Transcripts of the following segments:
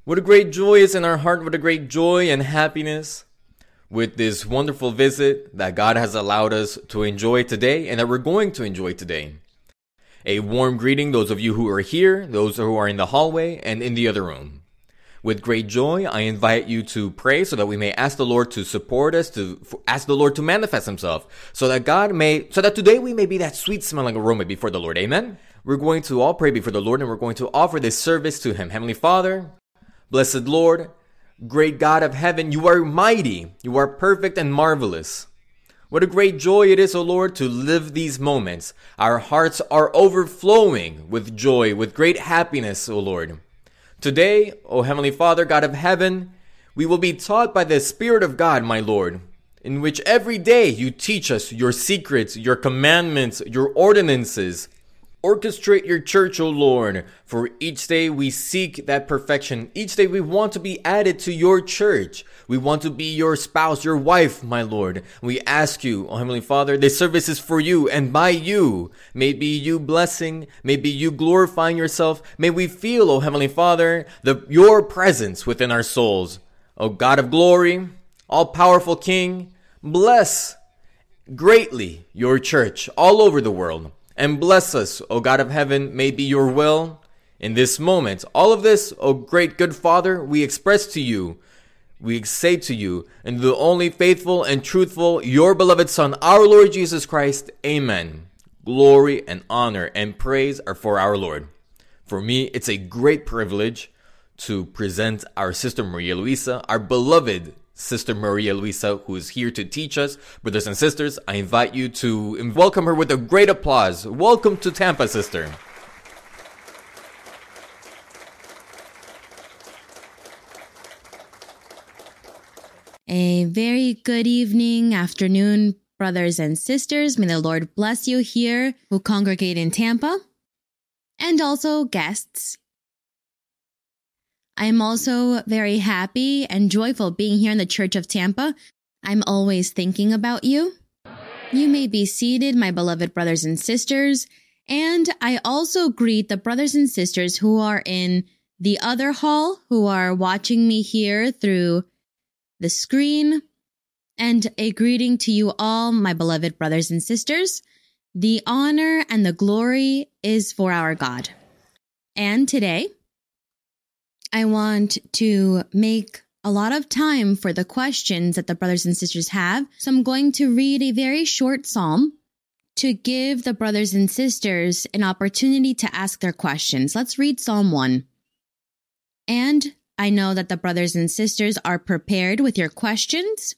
What a great joy is in our heart, what a great joy and happiness with this wonderful visit that God has allowed us to enjoy today and that we're going to enjoy today. A warm greeting, those of you who are here, those who are in the hallway and in the other room. With great joy, I invite you to pray so that we may ask the Lord to support us, to ask the Lord to manifest Himself, so that today we may be that sweet smelling aroma before the Lord. Amen? We're going to all pray before the Lord and we're going to offer this service to Him. Heavenly Father, blessed Lord, great God of heaven, you are mighty, you are perfect and marvelous. What a great joy it is, O Lord, to live these moments. Our hearts are overflowing with joy, with great happiness, O Lord. Today, O Heavenly Father, God of heaven, we will be taught by the Spirit of God, my Lord, in which every day you teach us your secrets, your commandments, your ordinances. Orchestrate your church, O Lord, for each day we seek that perfection. Each day we want to be added to your church. We want to be your spouse, your wife, my Lord. We ask you, O Heavenly Father, this service is for you and by you. May be you blessing, may be you glorifying yourself. May we feel, O Heavenly Father, your presence within our souls. O God of glory, all-powerful King, bless greatly your church all over the world. And bless us, O God of heaven, may be your will in this moment. All of this, O great good Father, we express to you, we say to you, and the only faithful and truthful, your beloved Son, our Lord Jesus Christ. Amen. Glory and honor and praise are for our Lord. For me, it's a great privilege to present our sister Maria Luisa, our beloved Sister Maria Luisa, who is here to teach us. Brothers and sisters, I invite you to welcome her with a great applause. Welcome to Tampa, sister. A very good evening, afternoon, brothers and sisters. May the Lord bless you here who congregate in Tampa, and also guests. I am also very happy and joyful being here in the Church of Tampa. I'm always thinking about you. You may be seated, my beloved brothers and sisters. And I also greet the brothers and sisters who are in the other hall, who are watching me here through the screen. And a greeting to you all, my beloved brothers and sisters. The honor and the glory is for our God. And today, I want to make a lot of time for the questions that the brothers and sisters have. So I'm going to read a very short psalm to give the brothers and sisters an opportunity to ask their questions. Let's read Psalm 1. And I know that the brothers and sisters are prepared with your questions.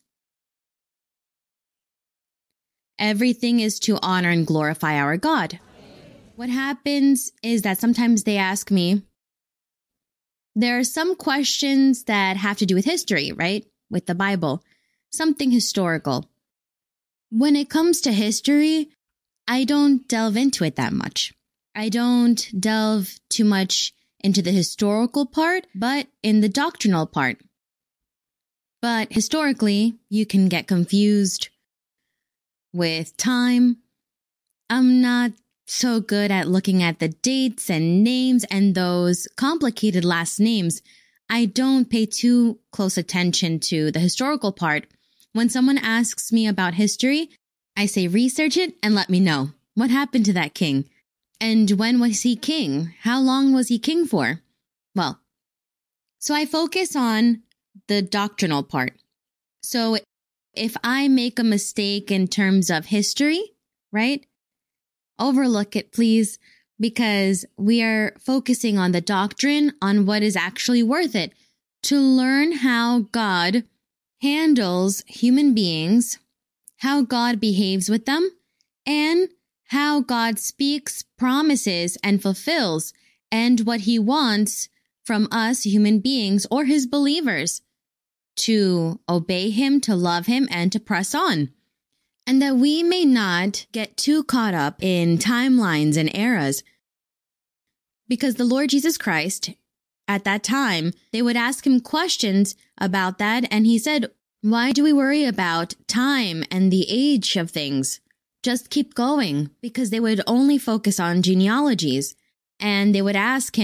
Everything is to honor and glorify our God. What happens is that sometimes they ask me, there are some questions that have to do with history, right? With the Bible, something historical. When it comes to history, I don't delve into it that much. I don't delve too much into the historical part, but in the doctrinal part. But historically, you can get confused with time. I'm not so good at looking at the dates and names and those complicated last names. I don't pay too close attention to the historical part. When someone asks me about history, I say research it and let me know. What happened to that king? And when was he king? How long was he king for? Well, so I focus on the doctrinal part. So if I make a mistake in terms of history, right? Overlook it, please, because we are focusing on the doctrine, on what is actually worth it, to learn how God handles human beings, how God behaves with them, and how God speaks, promises, and fulfills, and what He wants from us human beings or His believers to obey Him, to love Him, and to press on. And that we may not get too caught up in timelines and eras. Because the Lord Jesus Christ, at that time, they would ask Him questions about that. And He said, why do we worry about time and the age of things? Just keep going. Because they would only focus on genealogies. And they would ask Him,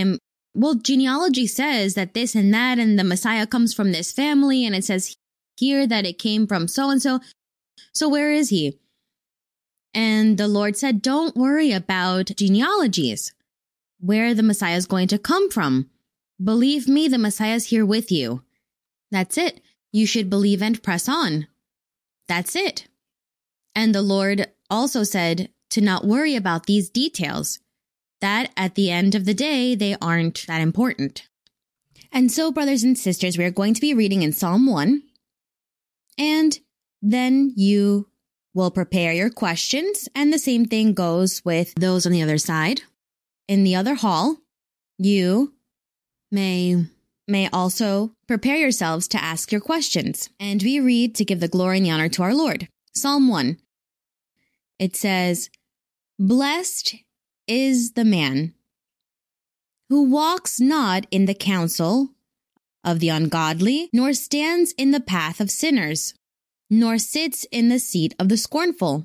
well, genealogy says that this and that, and the Messiah comes from this family, and it says here that it came from so-and-so. So where is he? And the Lord said, don't worry about genealogies, where the Messiah is going to come from. Believe me, the Messiah is here with you. That's it. You should believe and press on. That's it. And the Lord also said to not worry about these details, that at the end of the day, they aren't that important. And so, brothers and sisters, we are going to be reading in Psalm 1. And then you will prepare your questions. And the same thing goes with those on the other side. In the other hall, you may also prepare yourselves to ask your questions. And we read to give the glory and the honor to our Lord. Psalm 1. It says, "Blessed is the man who walks not in the counsel of the ungodly, nor stands in the path of sinners, nor sits in the seat of the scornful."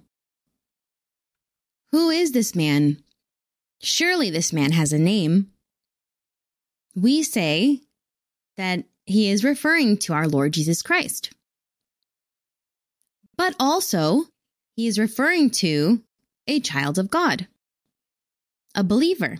Who is this man? Surely this man has a name. We say that he is referring to our Lord Jesus Christ. But also, he is referring to a child of God, a believer.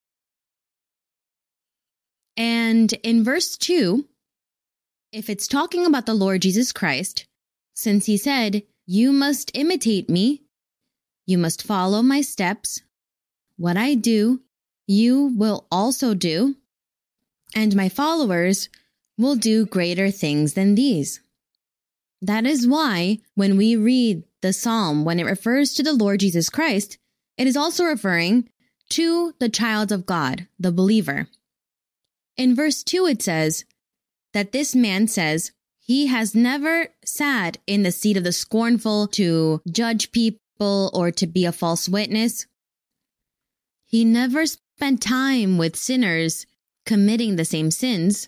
And in verse 2, if it's talking about the Lord Jesus Christ, since he said, "You must imitate me, you must follow my steps, what I do, you will also do, and my followers will do greater things than these." That is why when we read the psalm, when it refers to the Lord Jesus Christ, it is also referring to the child of God, the believer. In verse 2, it says that this man says he has never sat in the seat of the scornful to judge people or to be a false witness. He never spent time with sinners committing the same sins.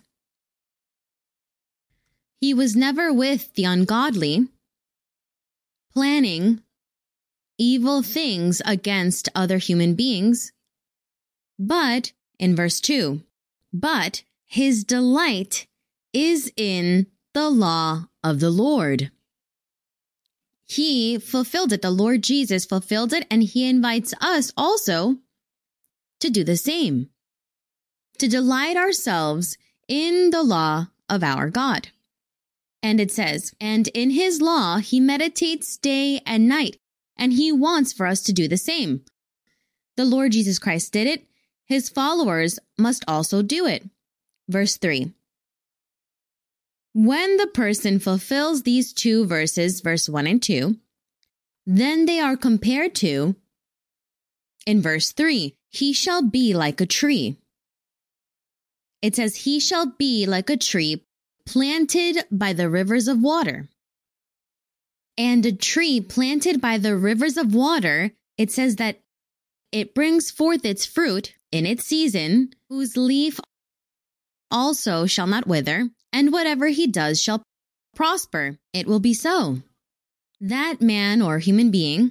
He was never with the ungodly, planning evil things against other human beings. But, in verse 2, but his delight is in the law of the Lord. He fulfilled it. The Lord Jesus fulfilled it, and he invites us also to do the same, to delight ourselves in the law of our God. And it says, "And in his law he meditates day and night," and he wants for us to do the same. The Lord Jesus Christ did it. His followers must also do it. Verse 3. When the person fulfills these two verses, verse 1 and 2, then they are compared to, in verse 3, "He shall be like a tree." It says, "He shall be like a tree planted by the rivers of water." And a tree planted by the rivers of water, it says that it brings forth its fruit in its season, whose leaf also shall not wither, and whatever he does shall prosper. It will be so. That man or human being,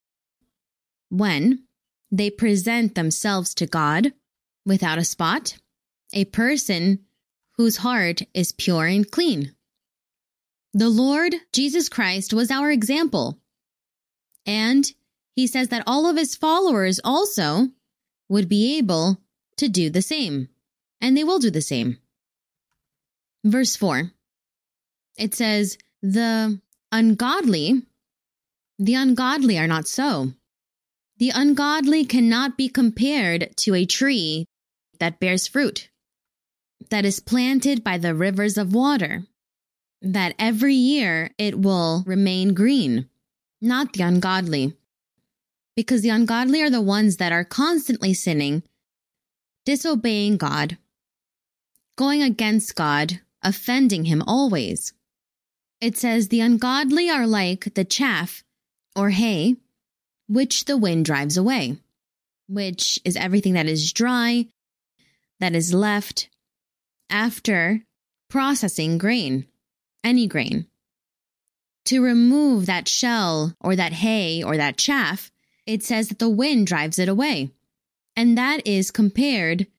when they present themselves to God without a spot, a person whose heart is pure and clean. The Lord Jesus Christ was our example. And he says that all of his followers also would be able to do the same. And they will do the same. Verse 4. It says, the ungodly are not so. The ungodly cannot be compared to a tree that bears fruit, that is planted by the rivers of water, that every year it will remain green, not the ungodly. Because the ungodly are the ones that are constantly sinning, disobeying God, going against God, offending him always. It says the ungodly are like the chaff or hay, which the wind drives away, which is everything that is dry, that is left after processing grain, any grain. To remove that shell or that hay or that chaff, it says that the wind drives it away. And that is compared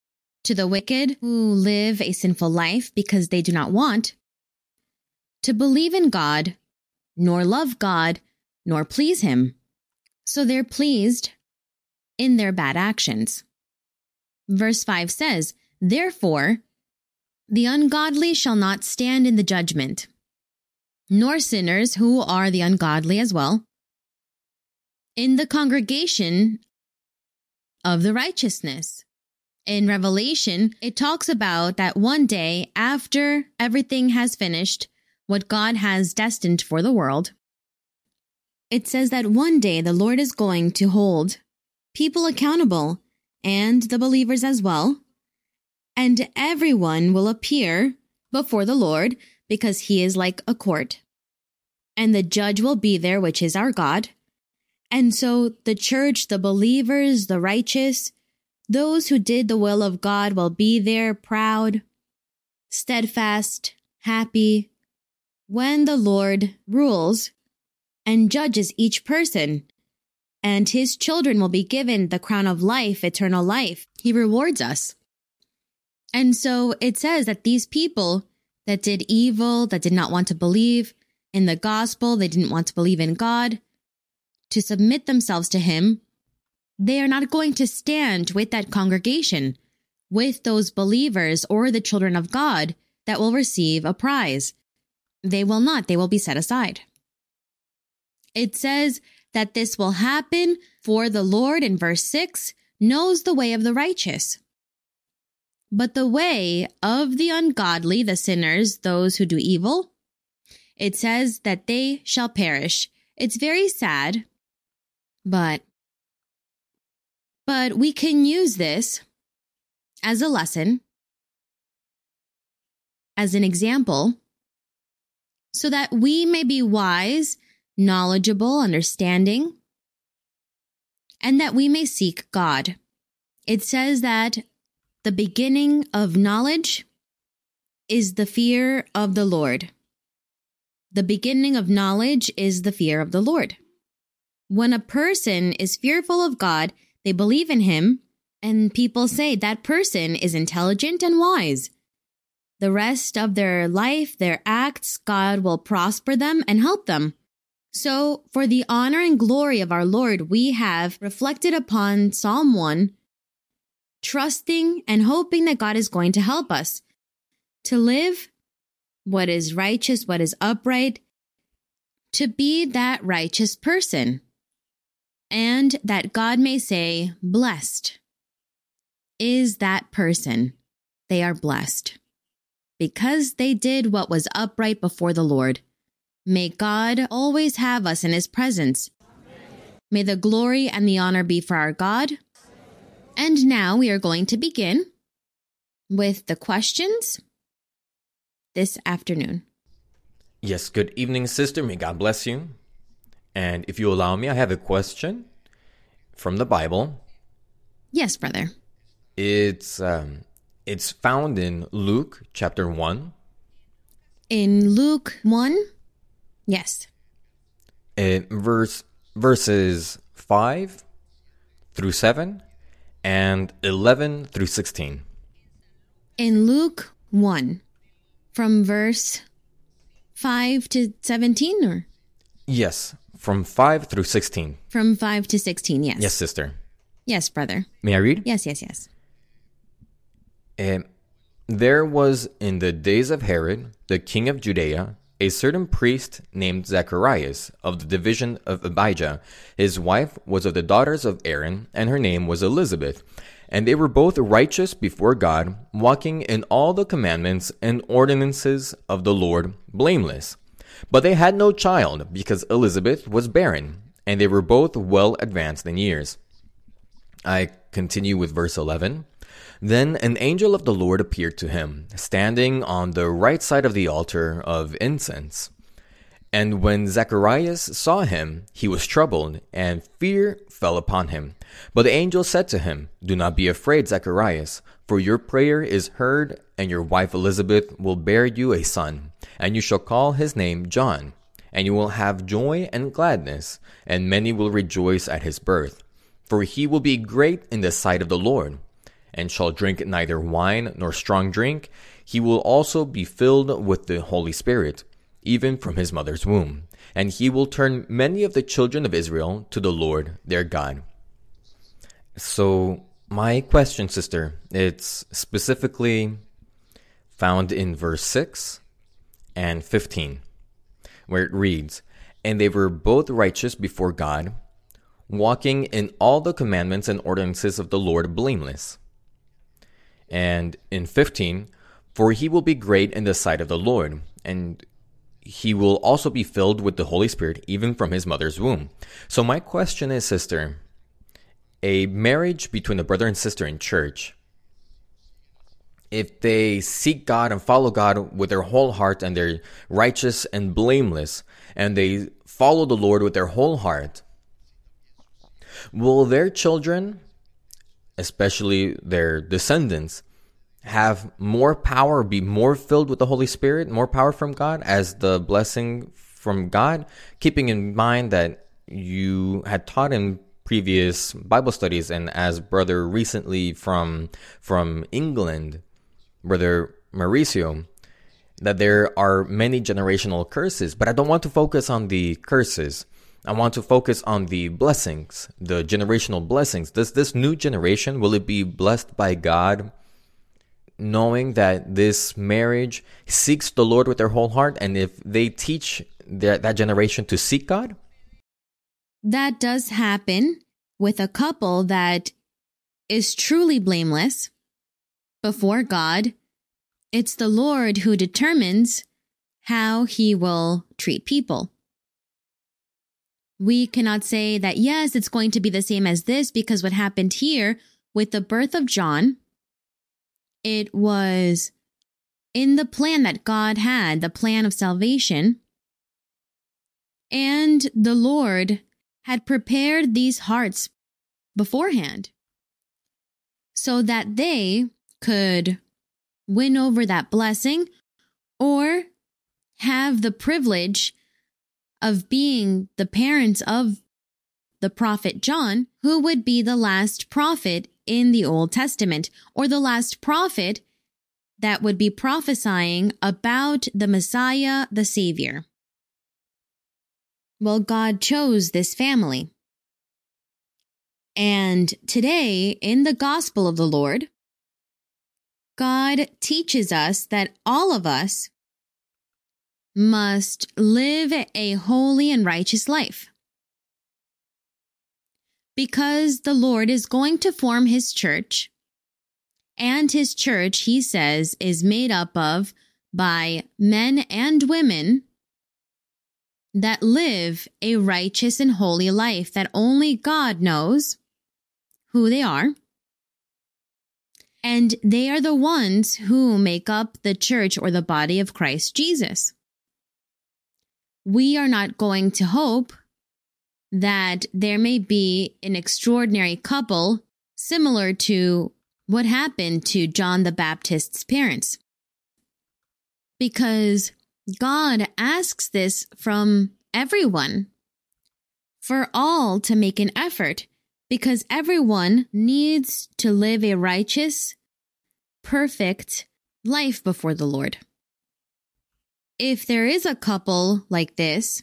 to the wicked who live a sinful life because they do not want to believe in God, nor love God, nor please Him. So they're pleased in their bad actions. Verse 5 says, "Therefore, the ungodly shall not stand in the judgment, nor sinners who are the ungodly as well, in the congregation of the righteousness." In Revelation, it talks about that one day after everything has finished, what God has destined for the world, it says that one day the Lord is going to hold people accountable and the believers as well, and everyone will appear before the Lord because He is like a court, and the judge will be there, which is our God. And so the church, the believers, the righteous, those who did the will of God will be there proud, steadfast, happy, when the Lord rules and judges each person, and His children will be given the crown of life, eternal life. He rewards us. And so it says that these people that did evil, that did not want to believe in the gospel, they didn't want to believe in God, to submit themselves to Him, they are not going to stand with that congregation, with those believers or the children of God that will receive a prize. They will not. They will be set aside. It says that this will happen, for the Lord, in verse 6, knows the way of the righteous. But the way of the ungodly, the sinners, those who do evil, it says that they shall perish. It's very sad, but we can use this as a lesson, as an example, so that we may be wise, knowledgeable, understanding, and that we may seek God. It says that the beginning of knowledge is the fear of the Lord. The beginning of knowledge is the fear of the Lord. When a person is fearful of God, they believe in Him, and people say that person is intelligent and wise. The rest of their life, their acts, God will prosper them and help them. So, for the honor and glory of our Lord, we have reflected upon Psalm 1, trusting and hoping that God is going to help us to live what is righteous, what is upright, to be that righteous person, and that God may say, "Blessed is that person." They are blessed because they did what was upright before the Lord. May God always have us in His presence. May the glory and the honor be for our God. And now we are going to begin with the questions this afternoon. Yes, good evening, sister. May God bless you. And if you allow me, I have a question from the Bible. Yes, brother. It's found in Luke chapter 1. In Luke 1? Yes. Verses 5 through 7 and 11 through 16. In Luke 1, from verse 5 to 17, or? Yes, from 5 through 16. From 5 to 16, yes. Yes, sister. Yes, brother. May I read? Yes. There was in the days of Herod, the king of Judea, a certain priest named Zacharias of the division of Abijah. His wife was of the daughters of Aaron, and her name was Elizabeth. And they were both righteous before God, walking in all the commandments and ordinances of the Lord, blameless. But they had no child, because Elizabeth was barren, and they were both well advanced in years. I continue with verse 11. Then an angel of the Lord appeared to him, standing on the right side of the altar of incense. And when Zacharias saw him, he was troubled, and fear fell upon him. But the angel said to him, "Do not be afraid, Zacharias, for your prayer is heard, and your wife Elizabeth will bear you a son, and you shall call his name John. And you will have joy and gladness, and many will rejoice at his birth. For he will be great in the sight of the Lord. and shall drink neither wine nor strong drink, he will also be filled with the Holy Spirit, even from his mother's womb. And he will turn many of the children of Israel to the Lord their God. So, my question, sister, it's specifically found in verse 6 and 15, where it reads, "And they were both righteous before God, walking in all the commandments and ordinances of the Lord blameless." And in 15, "For he will be great in the sight of the Lord, and he will also be filled with the Holy Spirit, even from his mother's womb." So my question is, sister, a marriage between a brother and sister in church, if they seek God and follow God with their whole heart and they're righteous and blameless, and they follow the Lord with their whole heart, will their children, especially their descendants, have more power, be more filled with the Holy Spirit, more power from God as the blessing from God? Keeping in mind that you had taught in previous Bible studies, and as brother recently from England, Brother Mauricio, that there are many generational curses. But I don't want to focus on the curses. I want to focus on the blessings, the generational blessings. Does this new generation, will it be blessed by God, knowing that this marriage seeks the Lord with their whole heart, and if they teach that generation to seek God? That does happen with a couple that is truly blameless before God. It's the Lord who determines how he will treat people. We cannot say that, yes, it's going to be the same as this, because what happened here with the birth of John, it was in the plan that God had, the plan of salvation. And the Lord had prepared these hearts beforehand so that they could win over that blessing or have the privilege of being the parents of the prophet John, who would be the last prophet in the Old Testament, or the last prophet that would be prophesying about the Messiah, the Savior. Well, God chose this family. And today, in the gospel of the Lord, God teaches us that all of us must live a holy and righteous life. Because the Lord is going to form his church, and his church, he says, is made up of by men and women that live a righteous and holy life, that only God knows who they are. And they are the ones who make up the church or the body of Christ Jesus. We are not going to hope that there may be an extraordinary couple similar to what happened to John the Baptist's parents. Because God asks this from everyone, for all to make an effort, because everyone needs to live a righteous, perfect life before the Lord. If there is a couple like this,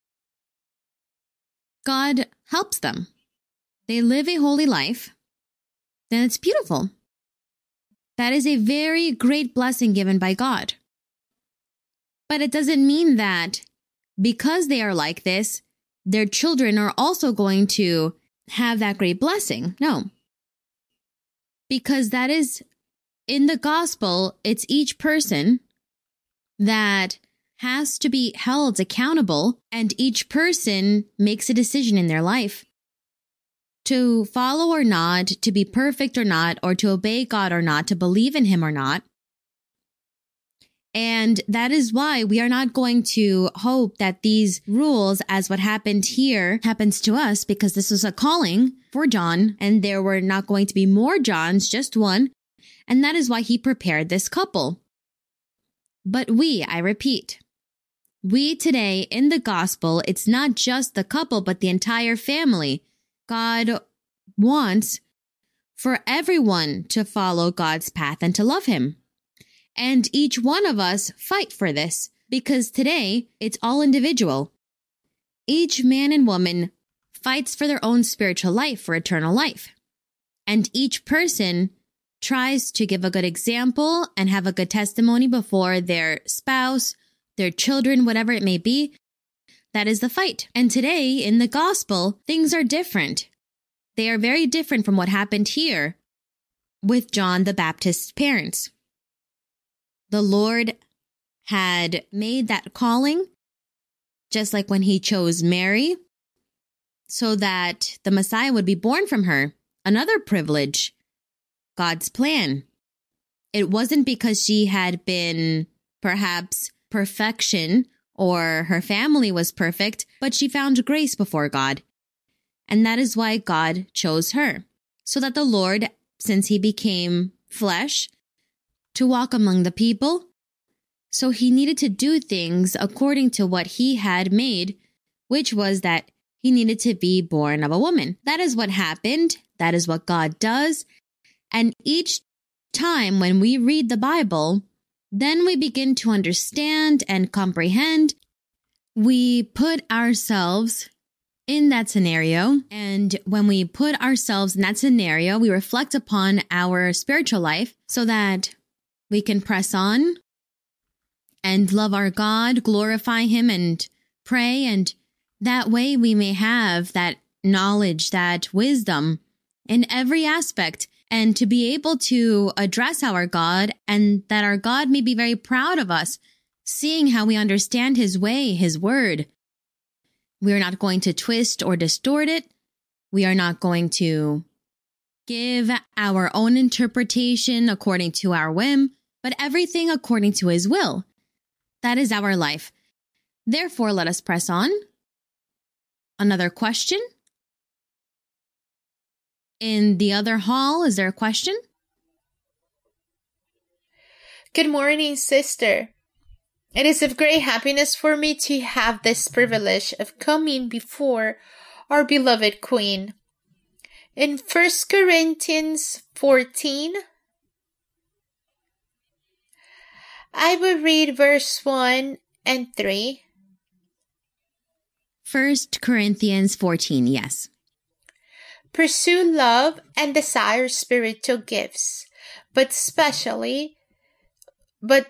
God helps them. They live a holy life, then it's beautiful. That is a very great blessing given by God. But it doesn't mean that because they are like this, their children are also going to have that great blessing. No. Because that is, in the gospel, it's each person that has to be held accountable, and each person makes a decision in their life to follow or not, to be perfect or not, or to obey God or not, to believe in him or not. And that is why we are not going to hope that these rules, as what happened here, happens to us, because this was a calling for John, and there were not going to be more Johns, just one. And that is why he prepared this couple. But I repeat, we today in the gospel, it's not just the couple, but the entire family. God wants for everyone to follow God's path and to love Him. And each one of us fight for this because today it's all individual. Each man and woman fights for their own spiritual life, for eternal life. And each person tries to give a good example and have a good testimony before their spouse, their children, whatever it may be. That is the fight. And today in the gospel, things are different. They are very different from what happened here with John the Baptist's parents. The Lord had made that calling, just like when He chose Mary, so that the Messiah would be born from her. Another privilege, God's plan. It wasn't because she had been perhaps perfection or her family was perfect, but she found grace before God. And that is why God chose her, so that the Lord, since He became flesh, to walk among the people, so He needed to do things according to what He had made, which was that He needed to be born of a woman. That is what happened. That is what God does. And each time when we read the Bible, then we begin to understand and comprehend. We put ourselves in that scenario. And when we put ourselves in that scenario, we reflect upon our spiritual life so that we can press on and love our God, glorify Him, and pray. And that way we may have that knowledge, that wisdom in every aspect, and to be able to address our God, and that our God may be very proud of us, seeing how we understand His way, His word. We are not going to twist or distort it. We are not going to give our own interpretation according to our whim, but everything according to His will. That is our life. Therefore, let us press on. Another question? In the other hall, is there a question? Good morning, sister. It is of great happiness for me to have this privilege of coming before our beloved Queen. In 1 Corinthians 14, I will read verse 1 and 3. 1 Corinthians 14, yes. Pursue love and desire spiritual gifts, but specially that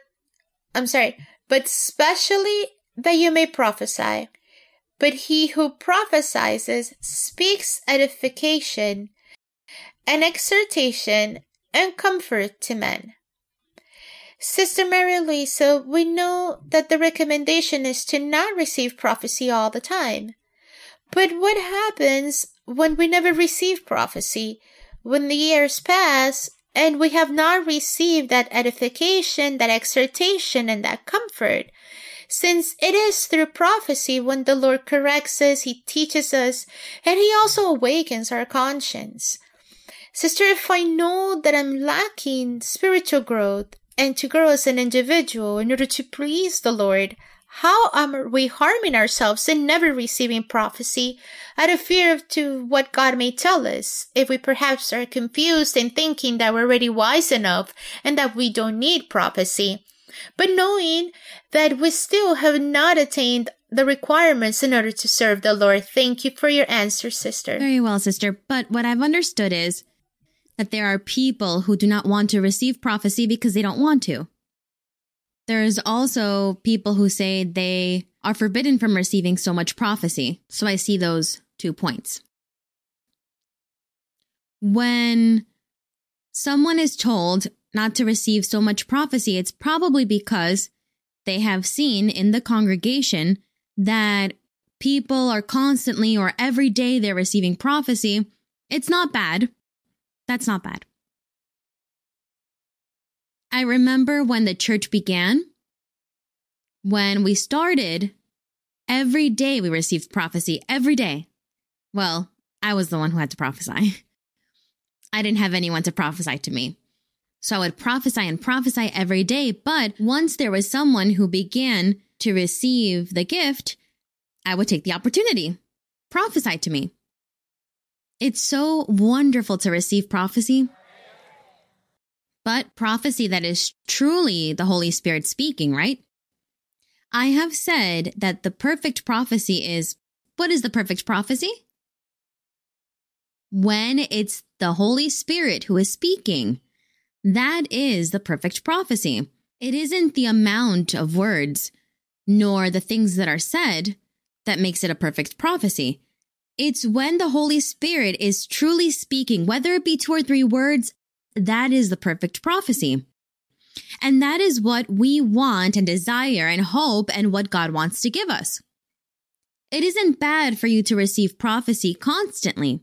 you may prophesy. But he who prophesies speaks edification and exhortation and comfort to men. Sister Mary Louisa, we know that the recommendation is to not receive prophecy all the time. But what happens when we never receive prophecy? When the years pass and we have not received that edification, that exhortation, and that comfort? Since it is through prophecy when the Lord corrects us, He teaches us, and He also awakens our conscience. Sister, if I know that I'm lacking spiritual growth and to grow as an individual in order to please the Lord, how are we harming ourselves in never receiving prophecy out of fear of to what God may tell us, if we perhaps are confused and thinking that we're already wise enough and that we don't need prophecy, but knowing that we still have not attained the requirements in order to serve the Lord? Thank you for your answer, sister. Very well, sister. But what I've understood is that there are people who do not want to receive prophecy because they don't want to. There's also people who say they are forbidden from receiving so much prophecy. So I see those 2 points. When someone is told not to receive so much prophecy, it's probably because they have seen in the congregation that people are constantly or every day they're receiving prophecy. It's not bad. That's not bad. I remember when the church began, when we started, every day we received prophecy, every day. Well, I was the one who had to prophesy. I didn't have anyone to prophesy to me. So I would prophesy and prophesy every day. But once there was someone who began to receive the gift, I would take the opportunity. Prophesy to me. It's so wonderful to receive prophecy. But prophecy that is truly the Holy Spirit speaking, right? I have said that the perfect prophecy is, what is the perfect prophecy? When it's the Holy Spirit who is speaking, that is the perfect prophecy. It isn't the amount of words, nor the things that are said, that makes it a perfect prophecy. It's when the Holy Spirit is truly speaking, whether it be 2 or 3 words, that is the perfect prophecy. And that is what we want and desire and hope and what God wants to give us. It isn't bad for you to receive prophecy constantly.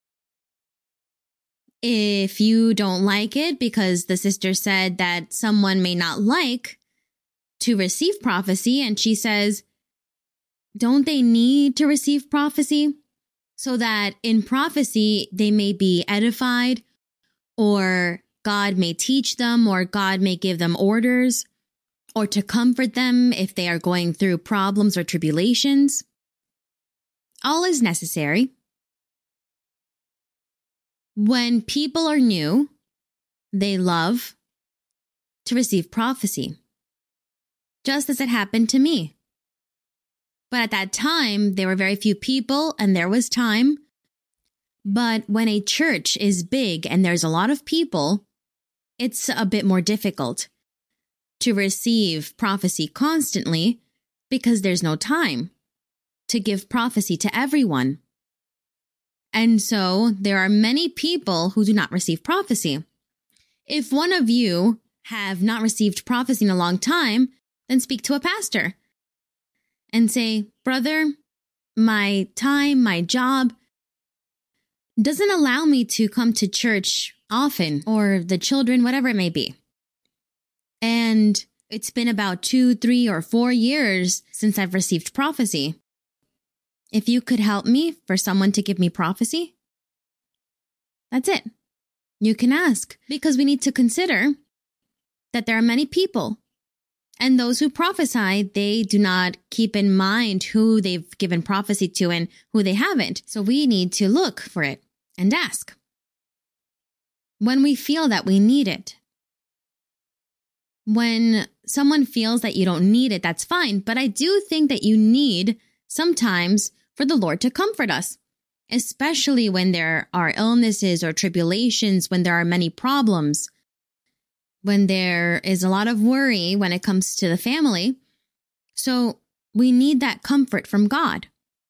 If you don't like it because the sister said that someone may not like to receive prophecy, and she says, don't they need to receive prophecy so that in prophecy they may be edified, or God may teach them, or God may give them orders, or to comfort them if they are going through problems or tribulations? All is necessary. When people are new, they love to receive prophecy, just as it happened to me. But at that time, there were very few people and there was time. But when a church is big and there's a lot of people, it's a bit more difficult to receive prophecy constantly because there's no time to give prophecy to everyone. And so there are many people who do not receive prophecy. If one of you have not received prophecy in a long time, then speak to a pastor and say, brother, my time, my job doesn't allow me to come to church often, or the children, whatever it may be. And it's been about 2, 3, or 4 years since I've received prophecy. If you could help me for someone to give me prophecy, that's it. You can ask, because we need to consider that there are many people, and those who prophesy, they do not keep in mind who they've given prophecy to and who they haven't. So we need to look for it and ask when we feel that we need it. When someone feels that you don't need it, that's fine. But I do think that you need sometimes for the Lord to comfort us, especially when there are illnesses or tribulations, when there are many problems, when there is a lot of worry when it comes to the family. So we need that comfort from God.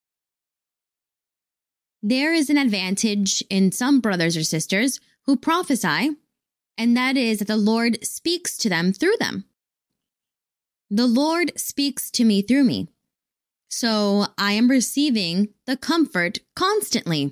There is an advantage in some brothers or sisters who prophesy, and that is that the Lord speaks to them through them. The Lord speaks to me through me. So I am receiving the comfort constantly.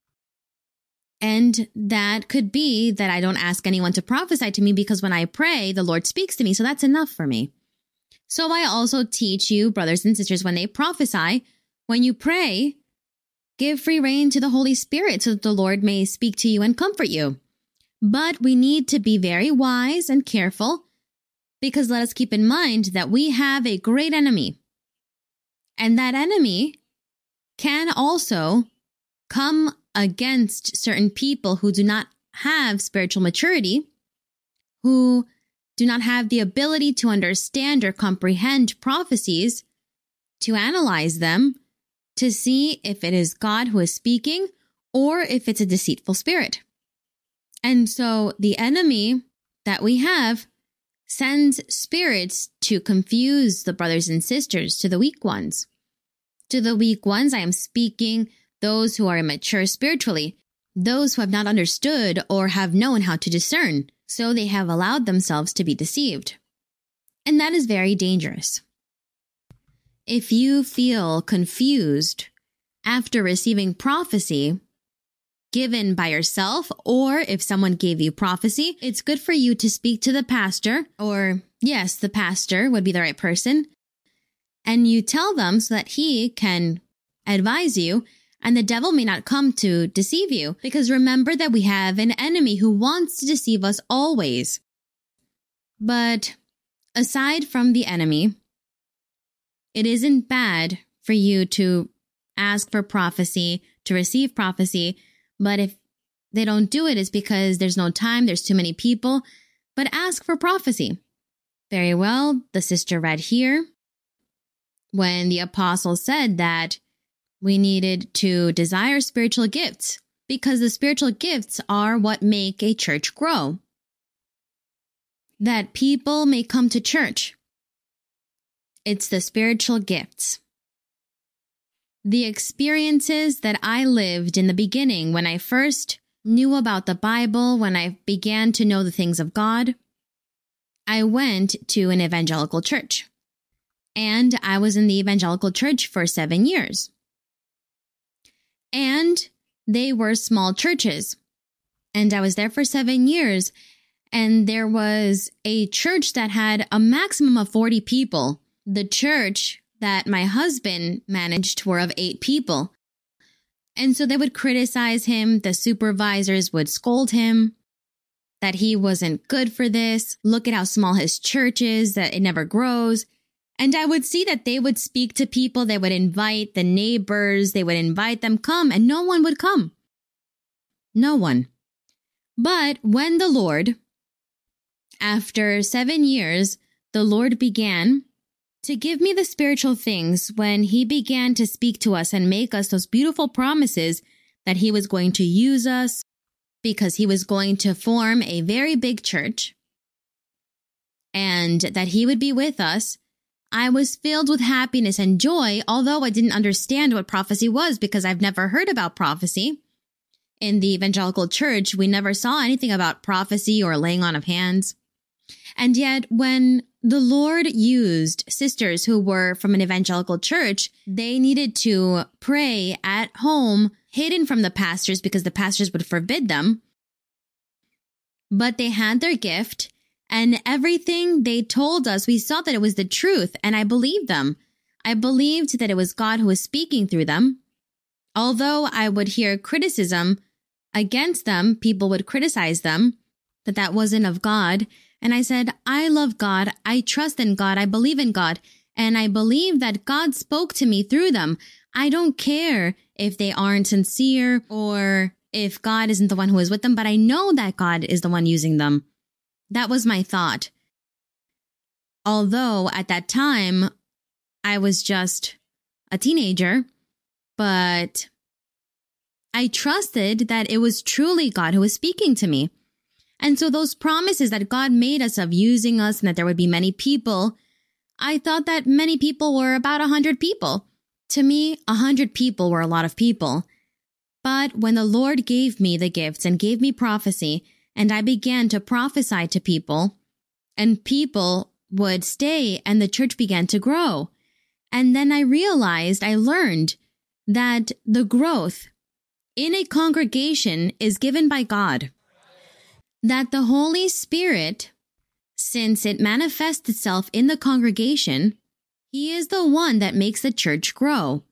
And that could be that I don't ask anyone to prophesy to me, because when I pray, the Lord speaks to me. So that's enough for me. So I also teach you, brothers and sisters, when they prophesy, when you pray, give free rein to the Holy Spirit so that the Lord may speak to you and comfort you. But we need to be very wise and careful, because let us keep in mind that we have a great enemy. And that enemy can also come against certain people who do not have spiritual maturity, who do not have the ability to understand or comprehend prophecies, to analyze them, to see if it is God who is speaking or if it's a deceitful spirit. And so the enemy that we have sends spirits to confuse the brothers and sisters, to the weak ones. To the weak ones, I am speaking those who are immature spiritually, those who have not understood or have known how to discern, so they have allowed themselves to be deceived. And that is very dangerous. If you feel confused after receiving prophecy given by yourself, or if someone gave you prophecy, it's good for you to speak to the pastor, or yes, the pastor would be the right person, and you tell them so that he can advise you, and the devil may not come to deceive you, because remember that we have an enemy who wants to deceive us always. But aside from the enemy, it isn't bad for you to ask for prophecy, to receive prophecy, But if they don't do it, it's because there's no time, there's too many people. But ask for prophecy. Very well, the sister read here when the apostle said that we needed to desire spiritual gifts because the spiritual gifts are what make a church grow. That people may come to church. It's the spiritual gifts. The experiences that I lived in the beginning when I first knew about the Bible, when I began to know the things of God, I went to an evangelical church. And I was in the evangelical church for 7 years. And they were small churches. And I was there for 7 years. And there was a church that had a maximum of 40 people. The church that my husband managed were of 8 people. And so they would criticize him. The supervisors would scold him that he wasn't good for this. Look at how small his church is, that it never grows. And I would see that they would speak to people. They would invite the neighbors. They would invite them, come, and no one would come. No one. But when the Lord, after 7 years, the Lord began to give me the spiritual things when he began to speak to us and make us those beautiful promises that he was going to use us because he was going to form a very big church and that he would be with us. I was filled with happiness and joy, although I didn't understand what prophecy was because I've never heard about prophecy. In the evangelical church, we never saw anything about prophecy or laying on of hands. And yet, when the Lord used sisters who were from an evangelical church, they needed to pray at home, hidden from the pastors because the pastors would forbid them. But they had their gift, and everything they told us, we saw that it was the truth, and I believed them. I believed that it was God who was speaking through them. Although I would hear criticism against them, people would criticize them, that wasn't of God. And I said, I love God, I trust in God, I believe in God, and I believe that God spoke to me through them. I don't care if they aren't sincere or if God isn't the one who is with them, but I know that God is the one using them. That was my thought. Although at that time, I was just a teenager, but I trusted that it was truly God who was speaking to me. And so those promises that God made us of using us and that there would be many people, I thought that many people were about 100 people. To me, 100 people were a lot of people. But when the Lord gave me the gifts and gave me prophecy, and I began to prophesy to people, and people would stay and the church began to grow. And then I learned that the growth in a congregation is given by God. That the Holy Spirit, since it manifests itself in the congregation, he is the one that makes the church grow.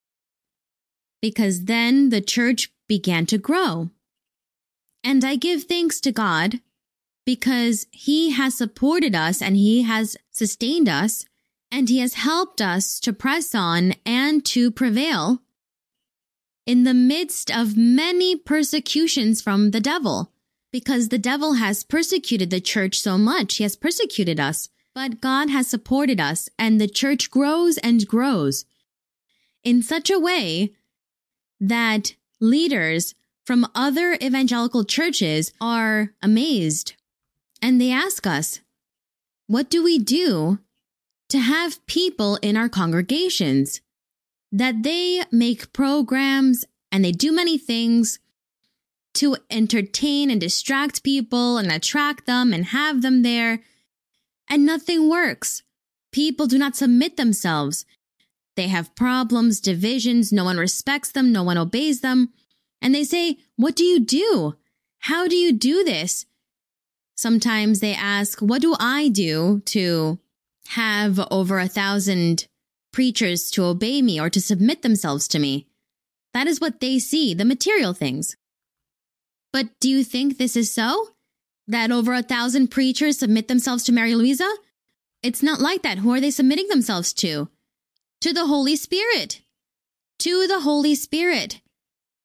Because then the church began to grow. And I give thanks to God because he has supported us and he has sustained us and he has helped us to press on and to prevail in the midst of many persecutions from the devil. Because the devil has persecuted the church so much. He has persecuted us. But God has supported us, and the church grows and grows in such a way that leaders from other evangelical churches are amazed. And they ask us, what do we do to have people in our congregations? That they make programs and they do many things to entertain and distract people and attract them and have them there. And nothing works. People do not submit themselves. They have problems, divisions, no one respects them, no one obeys them. And they say, what do you do? How do you do this? Sometimes they ask, what do I do to have over 1,000 preachers to obey me or to submit themselves to me? That is what they see, the material things. But do you think this is so? That over 1,000 preachers submit themselves to Mary Louisa? It's not like that. Who are they submitting themselves to? To the Holy Spirit. To the Holy Spirit.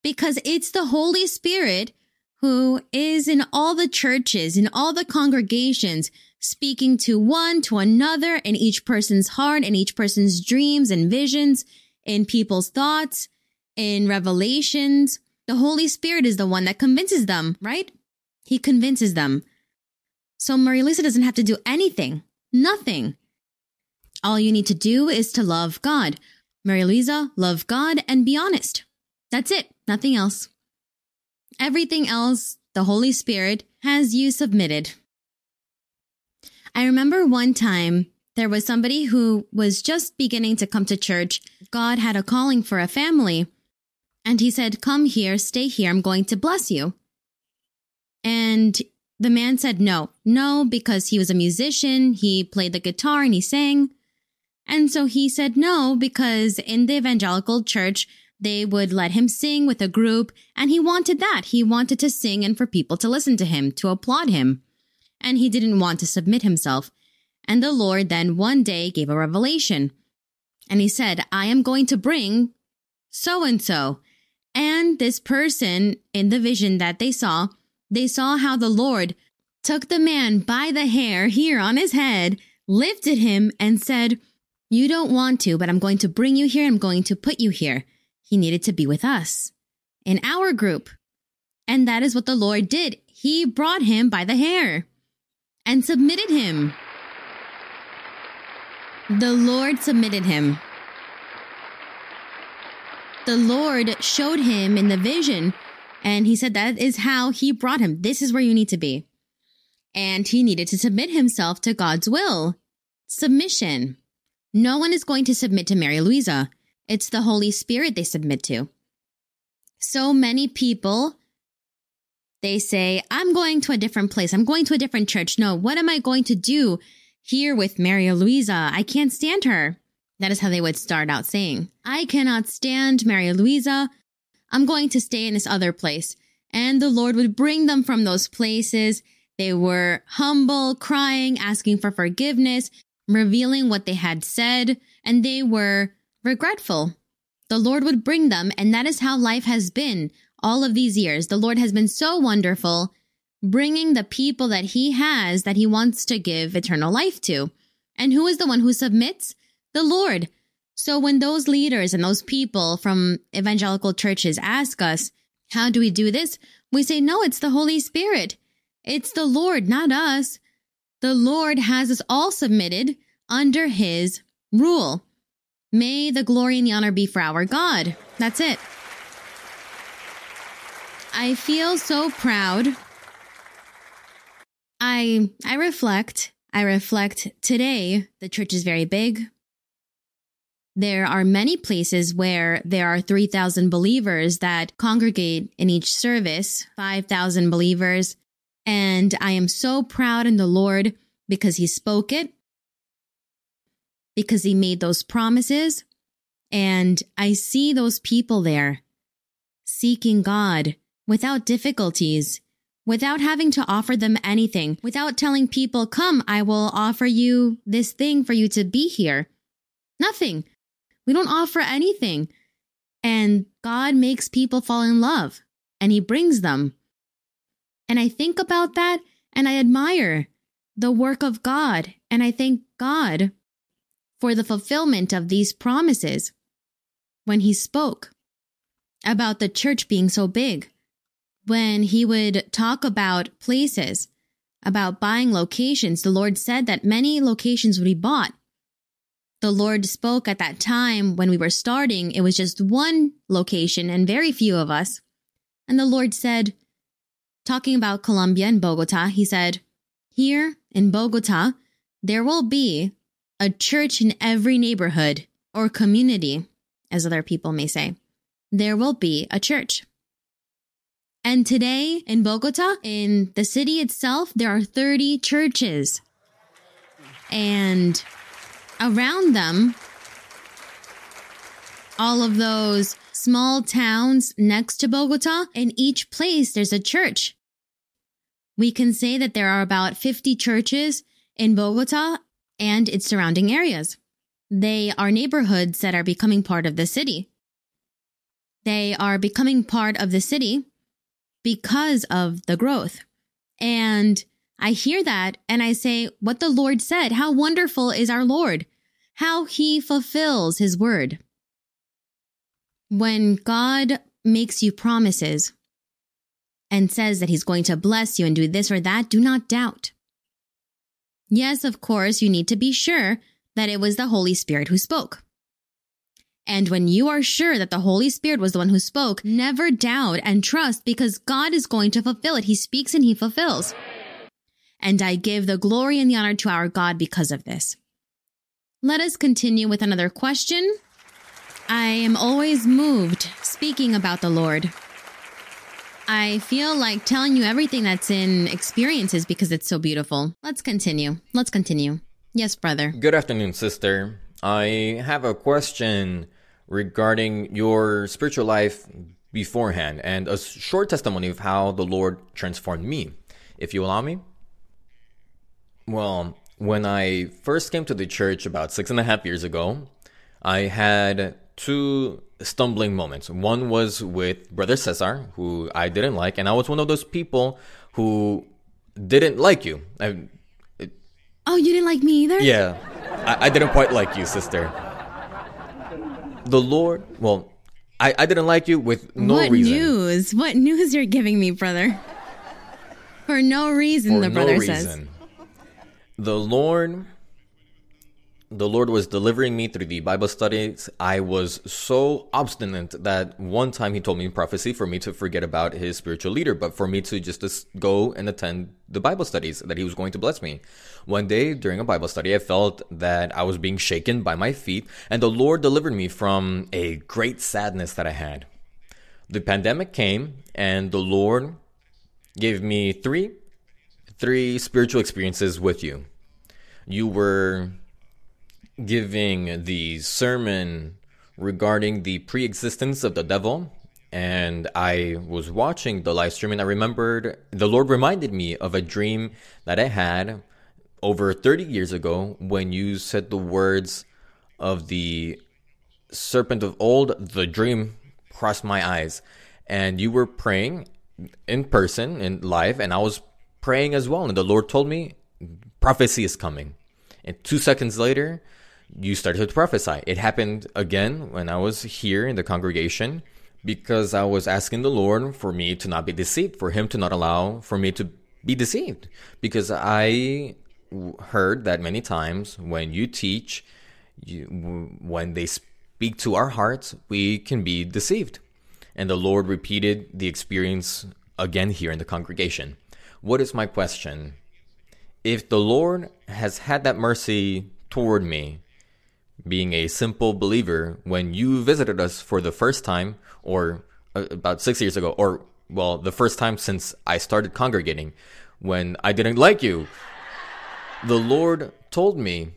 because it's the Holy Spirit who is in all the churches, in all the congregations, speaking to one, to another, in each person's heart, in each person's dreams and visions, in people's thoughts, in revelations. The Holy Spirit is the one that convinces them, right? He convinces them. So Maria Luisa doesn't have to do anything. Nothing. All you need to do is to love God. Maria Luisa, love God and be honest. That's it. Nothing else. Everything else, the Holy Spirit has you submitted. I remember one time there was somebody who was just beginning to come to church. God had a calling for a family. And he said, come here, stay here. I'm going to bless you. And the man said no, because he was a musician. He played the guitar and he sang. And so he said no, because in the evangelical church, they would let him sing with a group. And he wanted that. He wanted to sing and for people to listen to him, to applaud him. And he didn't want to submit himself. And the Lord then one day gave a revelation. And he said, I am going to bring so-and-so. And this person in the vision that they saw how the Lord took the man by the hair here on his head, lifted him and said, you don't want to, but I'm going to bring you here. I'm going to put you here. He needed to be with us in our group. And that is what the Lord did. He brought him by the hair and submitted him. The Lord submitted him. The Lord showed him in the vision, and he said that is how he brought him. This is where you need to be. And he needed to submit himself to God's will. Submission. No one is going to submit to Maria Luisa. It's the Holy Spirit they submit to. So many people, they say, I'm going to a different place. I'm going to a different church. No, what am I going to do here with Maria Luisa? I can't stand her. That is how they would start out saying, I cannot stand Maria Luisa. I'm going to stay in this other place. And the Lord would bring them from those places. They were humble, crying, asking for forgiveness, revealing what they had said, and they were regretful. The Lord would bring them, and that is how life has been all of these years. The Lord has been so wonderful, bringing the people that he has, that he wants to give eternal life to. And who is the one who submits? The Lord. So when those leaders and those people from evangelical churches ask us, how do we do this? We say, no, it's the Holy Spirit. It's the Lord, not us. The Lord has us all submitted under his rule. May the glory and the honor be for our God. That's it. I feel so proud. I reflect today. The church is very big. There are many places where there are 3,000 believers that congregate in each service, 5,000 believers. And I am so proud in the Lord because he spoke it, because he made those promises. And I see those people there seeking God without difficulties, without having to offer them anything, without telling people, come, I will offer you this thing for you to be here. Nothing. We don't offer anything. And God makes people fall in love, and he brings them. And I think about that, and I admire the work of God, and I thank God for the fulfillment of these promises when he spoke about the church being so big, when he would talk about places, about buying locations. The Lord said that many locations would be bought. The Lord spoke at that time when we were starting. It was just one location and very few of us. And the Lord said, talking about Colombia and Bogota, he said, here in Bogota, there will be a church in every neighborhood or community, as other people may say. There will be a church. And today in Bogota, in the city itself, there are 30 churches. And around them, all of those small towns next to Bogota, in each place there's a church. We can say that there are about 50 churches in Bogota and its surrounding areas. They are neighborhoods that are becoming part of the city. They are becoming part of the city because of the growth. And I hear that and I say, what the Lord said, how wonderful is our Lord, how he fulfills his word. When God makes you promises and says that he's going to bless you and do this or that, do not doubt. Yes, of course, you need to be sure that it was the Holy Spirit who spoke. And when you are sure that the Holy Spirit was the one who spoke, never doubt and trust, because God is going to fulfill it. He speaks and he fulfills. And I give the glory and the honor to our God because of this. Let us continue with another question. I am always moved speaking about the Lord. I feel like telling you everything that's in experiences because it's so beautiful. Let's continue. Yes, brother. Good afternoon, sister. I have a question regarding your spiritual life beforehand and a short testimony of how the Lord transformed me, if you allow me. Well, when I first came to the church about 6.5 years ago, I had 2 stumbling moments. One was with Brother Cesar, who I didn't like, and I was one of those people who didn't like you. Oh, you didn't like me either? Yeah, I didn't quite like you, sister. The Lord, well, I didn't like you with no reason. What news you're giving me, brother? For no reason, the brother says. The Lord was delivering me through the Bible studies. I was so obstinate that one time he told me in prophecy for me to forget about his spiritual leader, but for me to just go and attend the Bible studies, that he was going to bless me. One day during a Bible study, I felt that I was being shaken by my feet, and the Lord delivered me from a great sadness that I had. The pandemic came, and the Lord gave me three spiritual experiences with you. You were giving the sermon regarding the pre-existence of the devil, and I was watching the live stream, and I remembered the Lord reminded me of a dream that I had over 30 years ago when you said the words of the serpent of old. The dream crossed my eyes, and you were praying in person, in live, and I was praying as well, and the Lord told me prophecy is coming. And 2 seconds later, you started to prophesy. It happened again when I was here in the congregation, because I was asking the Lord for me to not be deceived, for him to not allow for me to be deceived. Because I heard that many times when you teach, when they speak to our hearts, we can be deceived. And the Lord repeated the experience again here in the congregation. What is my question? If the Lord has had that mercy toward me, being a simple believer, when you visited us for the first time, or about 6 years ago, or, well, the first time since I started congregating, when I didn't like you, the Lord told me,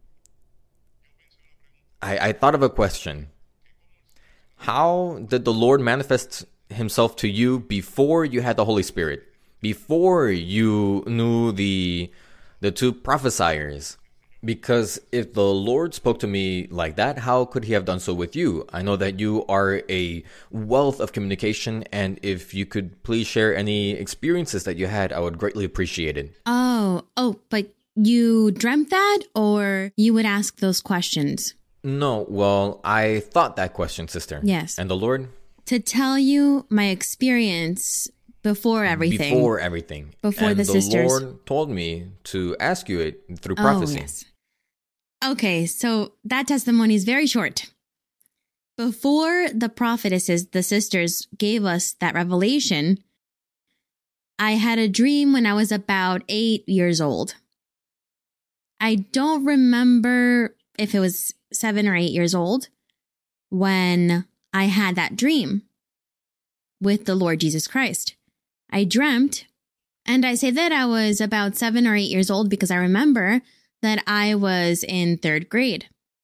I thought of a question. How did the Lord manifest himself to you before you had the Holy Spirit? Before you knew the 2 prophesiers? Because if the Lord spoke to me like that, how could he have done so with you? I know that you are a wealth of communication, and if you could please share any experiences that you had, I would greatly appreciate it. Oh, but you dreamt that, or you would ask those questions? No, well, I thought that question, sister. Yes. And the Lord? To tell you my experience before everything. Before everything. Before the sisters. And the Lord told me to ask you it through prophecy. Oh, yes. Okay, so that testimony is very short. Before the prophetesses, the sisters, gave us that revelation, I had a dream when I was about 8 years old. I don't remember if it was 7 or 8 years old when I had that dream with the Lord Jesus Christ. I dreamt, and I say that I was about 7 or 8 years old because I remember that I was in 3rd grade.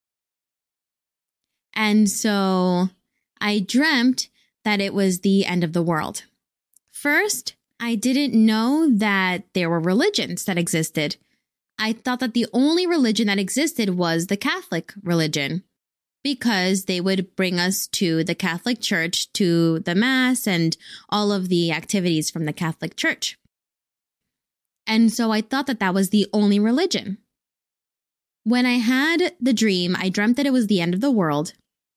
And so I dreamt that it was the end of the world. First, I didn't know that there were religions that existed. I thought that the only religion that existed was the Catholic religion. because they would bring us to the Catholic Church, to the Mass, and all of the activities from the Catholic Church. And so I thought that that was the only religion. When I had the dream, I dreamt that it was the end of the world.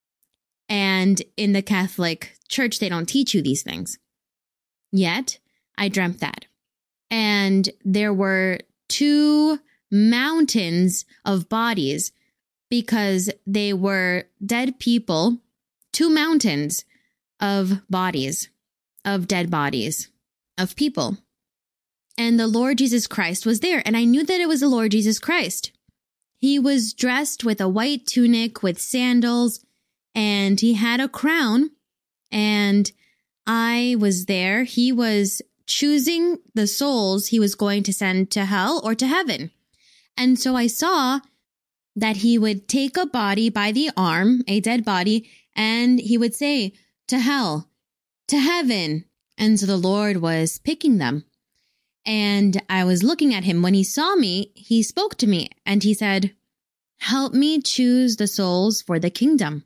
And in the Catholic Church, they don't teach you these things. Yet, I dreamt that. And there were 2 mountains of bodies because they were dead people, 2 mountains of bodies, of dead bodies, of people. And the Lord Jesus Christ was there. And I knew that it was the Lord Jesus Christ. He was dressed with a white tunic with sandals, and he had a crown. And I was there. He was choosing the souls he was going to send to hell or to heaven. And so I saw that he would take a body by the arm, a dead body, and he would say, to hell, to heaven. And so the Lord was picking them. And I was looking at him. When he saw me, he spoke to me and he said, help me choose the souls for the kingdom.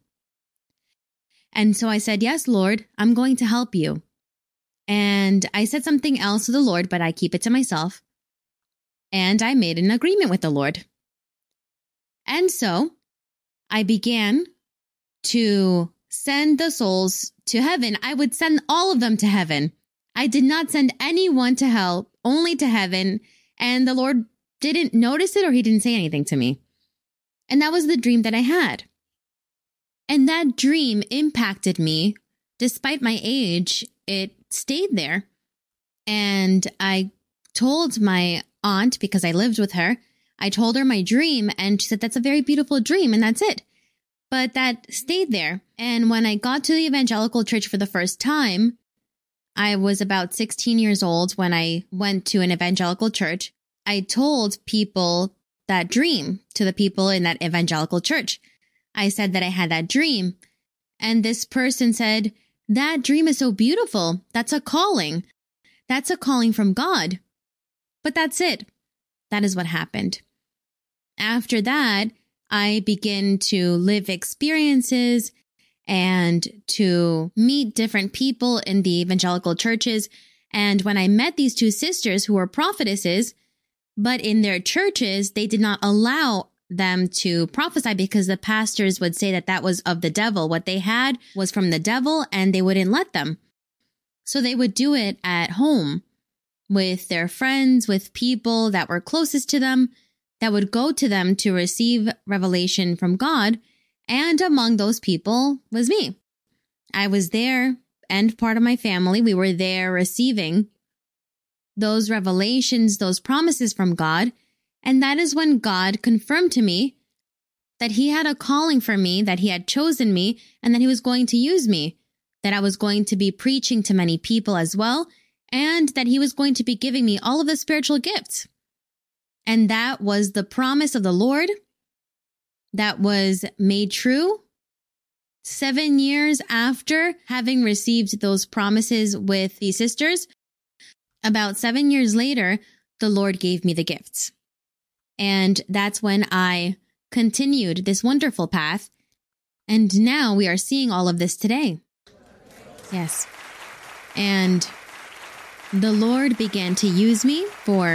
And so I said, yes, Lord, I'm going to help you. And I said something else to the Lord, but I keep it to myself. And I made an agreement with the Lord. And so I began to send the souls to heaven. I would send all of them to heaven. I did not send anyone to hell, only to heaven. And the Lord didn't notice it, or he didn't say anything to me. And that was the dream that I had. And that dream impacted me. Despite my age, it stayed there. And I told my aunt, because I lived with her, I told her my dream, and she said, that's a very beautiful dream, and that's it. But that stayed there. And when I got to the evangelical church for the first time, I was about 16 years old when I went to an evangelical church. I told people that dream to the people in that evangelical church. I said that I had that dream. And this person said, that dream is so beautiful. That's a calling. That's a calling from God. But that's it. That is what happened. After that, I began to live experiences and to meet different people in the evangelical churches. And when I met these 2 sisters who were prophetesses, but in their churches, they did not allow them to prophesy because the pastors would say that that was of the devil. What they had was from the devil, and they wouldn't let them. So they would do it at home with their friends, with people that were closest to them, that would go to them to receive revelation from God. And among those people was me. I was there, and part of my family, we were there receiving those revelations, those promises from God. And that is when God confirmed to me that he had a calling for me, that he had chosen me, and that he was going to use me, that I was going to be preaching to many people as well, and that he was going to be giving me all of the spiritual gifts. And that was the promise of the Lord that was made true 7 years after having received those promises with the sisters. About 7 years later, the Lord gave me the gifts. And that's when I continued this wonderful path. And now we are seeing all of this today. Yes. And the Lord began to use me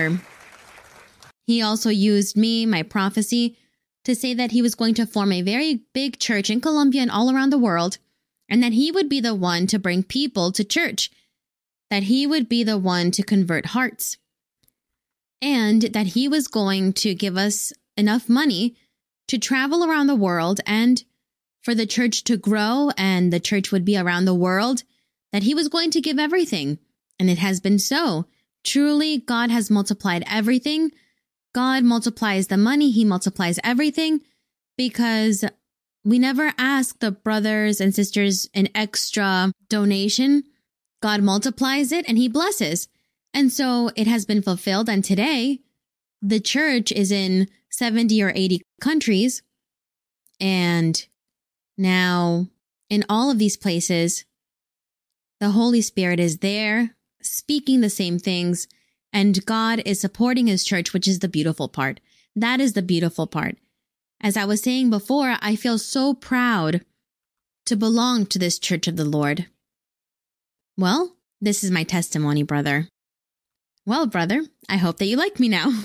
he also used me, my prophecy, to say that he was going to form a very big church in Colombia and all around the world, and that he would be the one to bring people to church, that he would be the one to convert hearts, and that he was going to give us enough money to travel around the world and for the church to grow, and the church would be around the world, that he was going to give everything. And it has been so. Truly, God has multiplied everything. God multiplies the money. He multiplies everything, because we never ask the brothers and sisters an extra donation. God multiplies it and he blesses. And so it has been fulfilled. And today, the church is in 70 or 80 countries. And now in all of these places, the Holy Spirit is there speaking the same things. And God is supporting his church, which is the beautiful part. That is the beautiful part. As I was saying before, I feel so proud to belong to this church of the Lord. Well, this is my testimony, brother. Well, brother, I hope that you like me now.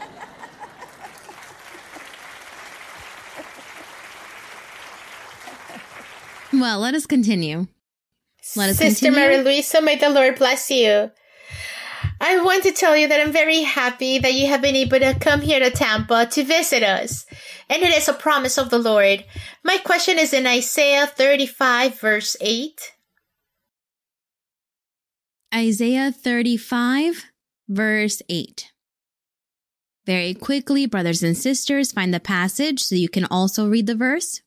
Well, let us continue. Sister Mary Luisa, may the Lord bless you. I want to tell you that I'm very happy that you have been able to come here to Tampa to visit us. And it is a promise of the Lord. My question is in Isaiah 35, verse 8. Isaiah 35, verse 8. Very quickly, brothers and sisters, find the passage so you can also read the verse.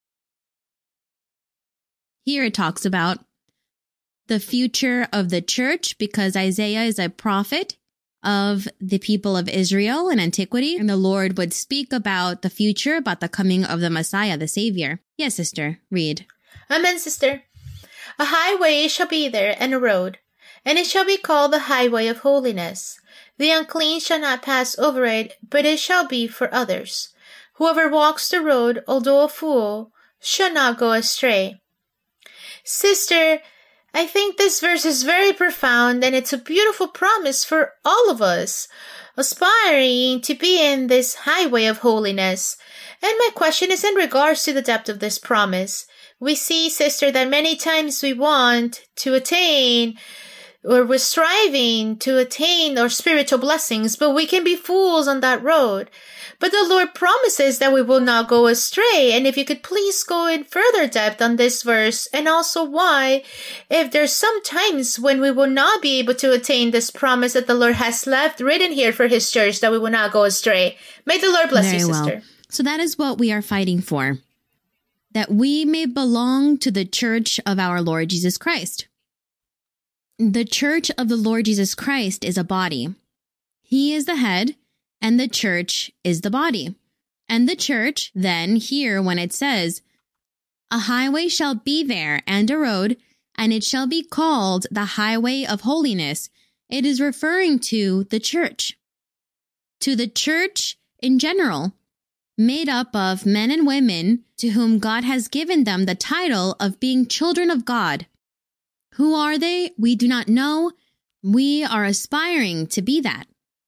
Here it talks about the future of the church, because Isaiah is a prophet of the people of Israel in antiquity, and the Lord would speak about the future, about the coming of the Messiah, the Savior. Yes, sister, read. Amen, sister. A highway shall be there, and a road, and it shall be called the highway of holiness. The unclean shall not pass over it, but it shall be for others. Whoever walks the road, although a fool, shall not go astray. Sister, I think this verse is very profound, and it's a beautiful promise for all of us, aspiring to be in this highway of holiness. And my question is in regards to the depth of this promise. We see, sister, that many times we want to attain, or we're striving to attain our spiritual blessings, but we can be fools on that road. But the Lord promises that we will not go astray. And if you could please go in further depth on this verse, and also why, if there's some times when we will not be able to attain this promise that the Lord has left written here for his church, that we will not go astray. May the Lord bless you, sister. Well. So that is what we are fighting for, that we may belong to the church of our Lord Jesus Christ. The church of the Lord Jesus Christ is a body. He is the head, and the church is the body. And the church, then, here when it says, a highway shall be there, and a road, and it shall be called the highway of holiness, it is referring to the church. To the church in general, made up of men and women to whom God has given them the title of being children of God. Who are they? We do not know. We are aspiring to be that.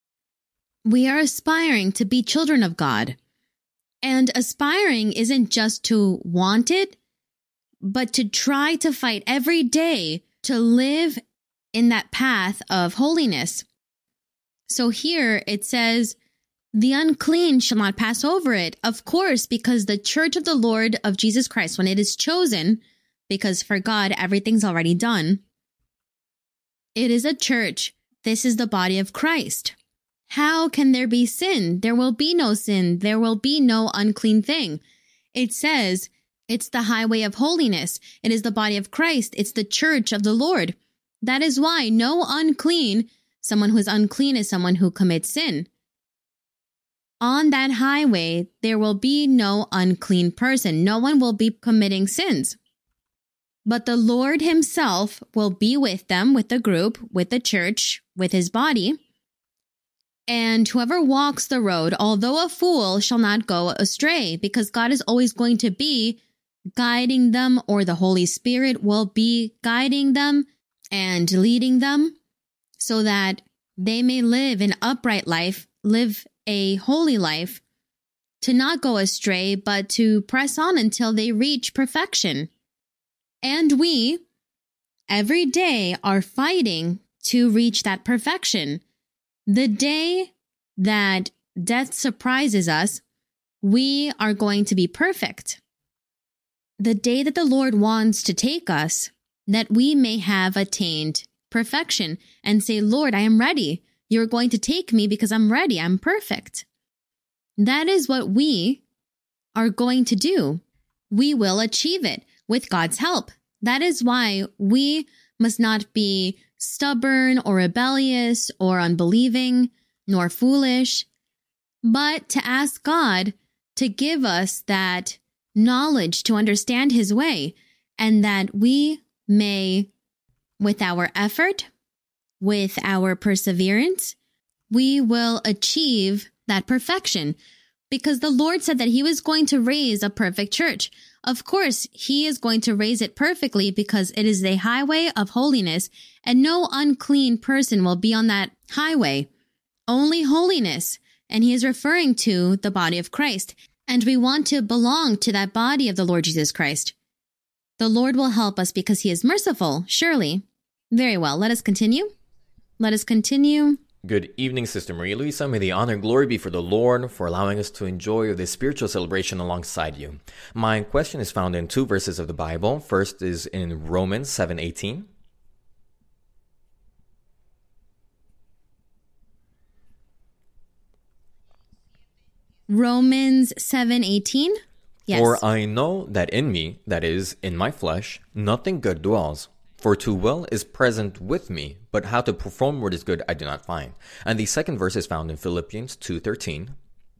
We are aspiring to be children of God. And aspiring isn't just to want it, but to try to fight every day to live in that path of holiness. So here it says, the unclean shall not pass over it. Of course, because the church of the Lord of Jesus Christ, when it is chosen, because for God, everything's already done, it is a church. This is the body of Christ. How can there be sin? There will be no sin. There will be no unclean thing. It says it's the highway of holiness. It is the body of Christ. It's the church of the Lord. That is why no unclean, someone who is unclean is someone who commits sin. On that highway, there will be no unclean person. No one will be committing sins. But the Lord himself will be with them, with the group, with the church, with his body. And whoever walks the road, although a fool, shall not go astray, because God is always going to be guiding them, or the Holy Spirit will be guiding them and leading them so that they may live an upright life, live a holy life, to not go astray, but to press on until they reach perfection. And we, every day, are fighting to reach that perfection. The day that death surprises us, we are going to be perfect. The day that the Lord wants to take us, that we may have attained perfection and say, Lord, I am ready. You're going to take me because I'm ready. I'm perfect. That is what we are going to do. We will achieve it with God's help. That is why we must not be stubborn or rebellious or unbelieving nor foolish, but to ask God to give us that knowledge to understand his way, and that we may, with our effort, with our perseverance, we will achieve that perfection. Because the Lord said that he was going to raise a perfect church. Of course, he is going to raise it perfectly because it is the highway of holiness, and no unclean person will be on that highway. Only holiness. And he is referring to the body of Christ. And we want to belong to that body of the Lord Jesus Christ. The Lord will help us because he is merciful, surely. Very well. Let us continue. Good evening, Sister Maria Luisa. May the honor and glory be for the Lord for allowing us to enjoy this spiritual celebration alongside you. My question is found in 2 verses of the Bible. First is in Romans 7:18. Romans 7:18. Yes. For I know that in me, that is, in my flesh, nothing good dwells. For to will is present with me, but how to perform what is good I do not find. And the second verse is found in Philippians 2:13.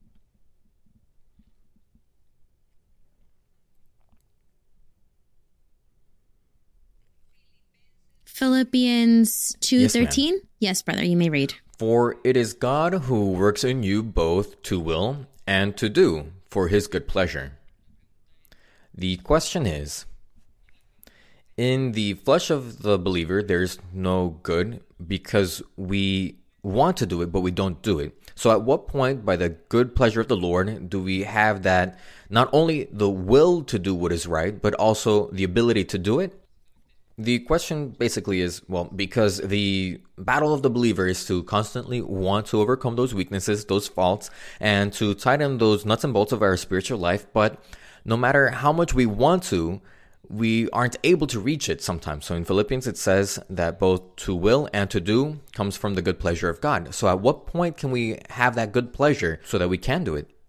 Philippians 2:13. Yes, brother, you may read. For it is God who works in you both to will and to do for his good pleasure. The question is, in the flesh of the believer, there's no good because we want to do it, but we don't do it. So at what point, by the good pleasure of the Lord, do we have that, not only the will to do what is right, but also the ability to do it? The question basically is, well, because the battle of the believer is to constantly want to overcome those weaknesses, those faults, and to tighten those nuts and bolts of our spiritual life. But no matter how much we want to, we aren't able to reach it sometimes. So in Philippians, it says that both to will and to do comes from the good pleasure of God. So at what point can we have that good pleasure so that we can do it?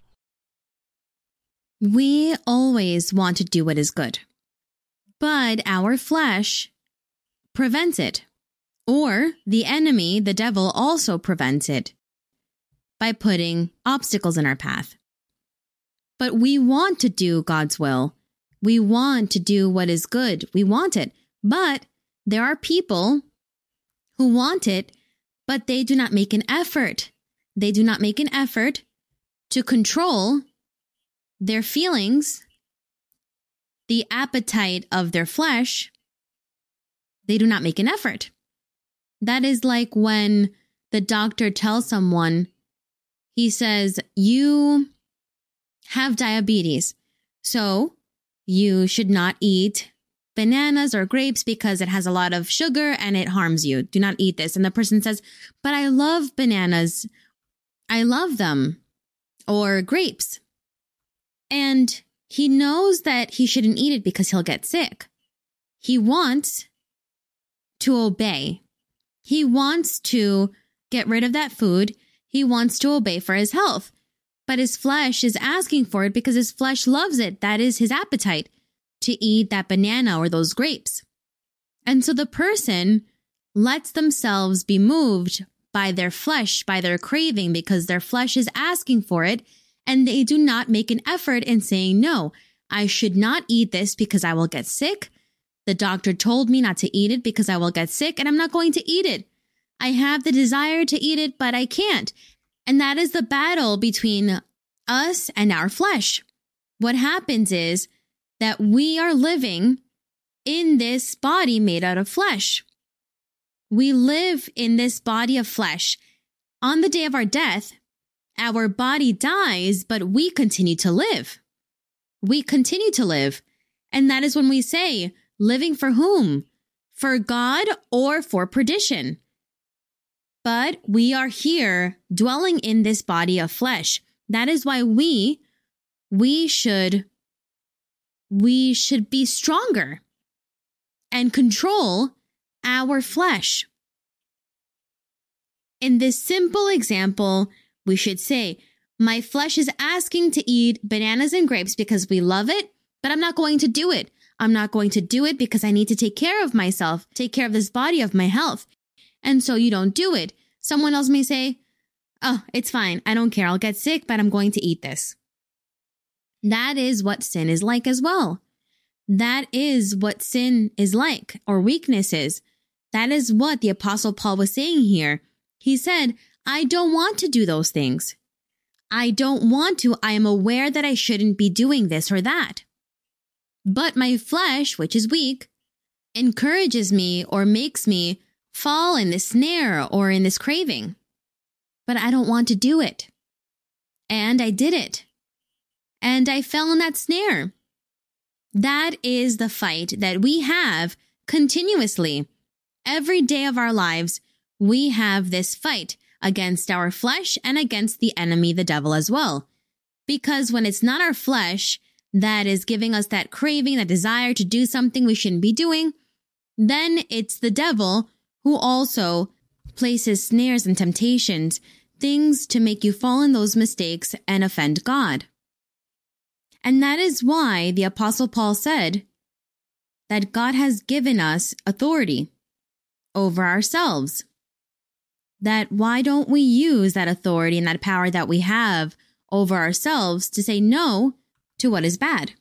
We always want to do what is good, but our flesh prevents it. Or the enemy, the devil, also prevents it by putting obstacles in our path. But we want to do God's will. We want to do what is good. We want it. But there are people who want it, but they do not make an effort. They do not make an effort to control their feelings, the appetite of their flesh. They do not make an effort. That is like when the doctor tells someone, he says, you have diabetes, so you should not eat bananas or grapes because it has a lot of sugar and it harms you. Do not eat this. And the person says, but I love bananas. I love them. Or grapes. And he knows that he shouldn't eat it because he'll get sick. He wants to obey. He wants to get rid of that food. He wants to obey for his health. But his flesh is asking for it because his flesh loves it. That is his appetite, to eat that banana or those grapes. And so the person lets themselves be moved by their flesh, by their craving, because their flesh is asking for it. And they do not make an effort in saying, no, I should not eat this because I will get sick. The doctor told me not to eat it because I will get sick, and I'm not going to eat it. I have the desire to eat it, but I can't. And that is the battle between us and our flesh. What happens is that we are living in this body made out of flesh. We live in this body of flesh. On the day of our death, our body dies, but we continue to live. We continue to live. And that is when we say, living for whom? For God or for perdition? But we are here dwelling in this body of flesh. That is why we should be stronger and control our flesh. In this simple example, we should say, my flesh is asking to eat bananas and grapes because we love it, but I'm not going to do it. I'm not going to do it because I need to take care of myself, take care of this body, of my health. And so you don't do it. Someone else may say, oh, it's fine. I don't care. I'll get sick, but I'm going to eat this. That is what sin is like as well. That is what sin is like, or weakness is. That is what the Apostle Paul was saying here. He said, I don't want to do those things. I don't want to. I am aware that I shouldn't be doing this or that. But my flesh, which is weak, encourages me or makes me fall in this snare or in this craving. But I don't want to do it. And I did it. And I fell in that snare. That is the fight that we have continuously. Every day of our lives, we have this fight against our flesh and against the enemy, the devil, as well. Because when it's not our flesh that is giving us that craving, that desire to do something we shouldn't be doing, then it's the devil who also places snares and temptations, things to make you fall in those mistakes and offend God. And that is why the Apostle Paul said that God has given us authority over ourselves. That why don't we use that authority and that power that we have over ourselves to say no to what is bad?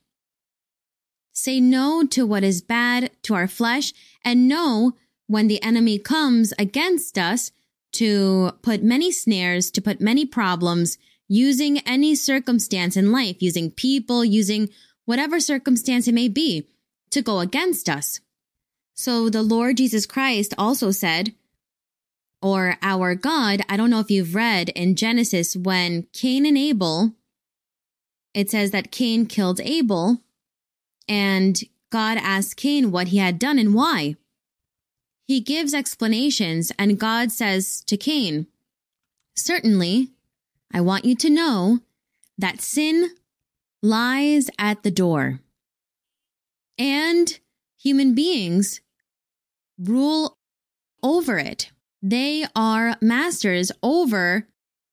Say no to what is bad to our flesh, and no when the enemy comes against us to put many snares, to put many problems, using any circumstance in life, using people, using whatever circumstance it may be, to go against us. So the Lord Jesus Christ also said, or our God, I don't know if you've read in Genesis when Cain and Abel, it says that Cain killed Abel, and God asked Cain what he had done and why. He gives explanations, and God says to Cain, certainly, I want you to know that sin lies at the door, and human beings rule over it. They are masters over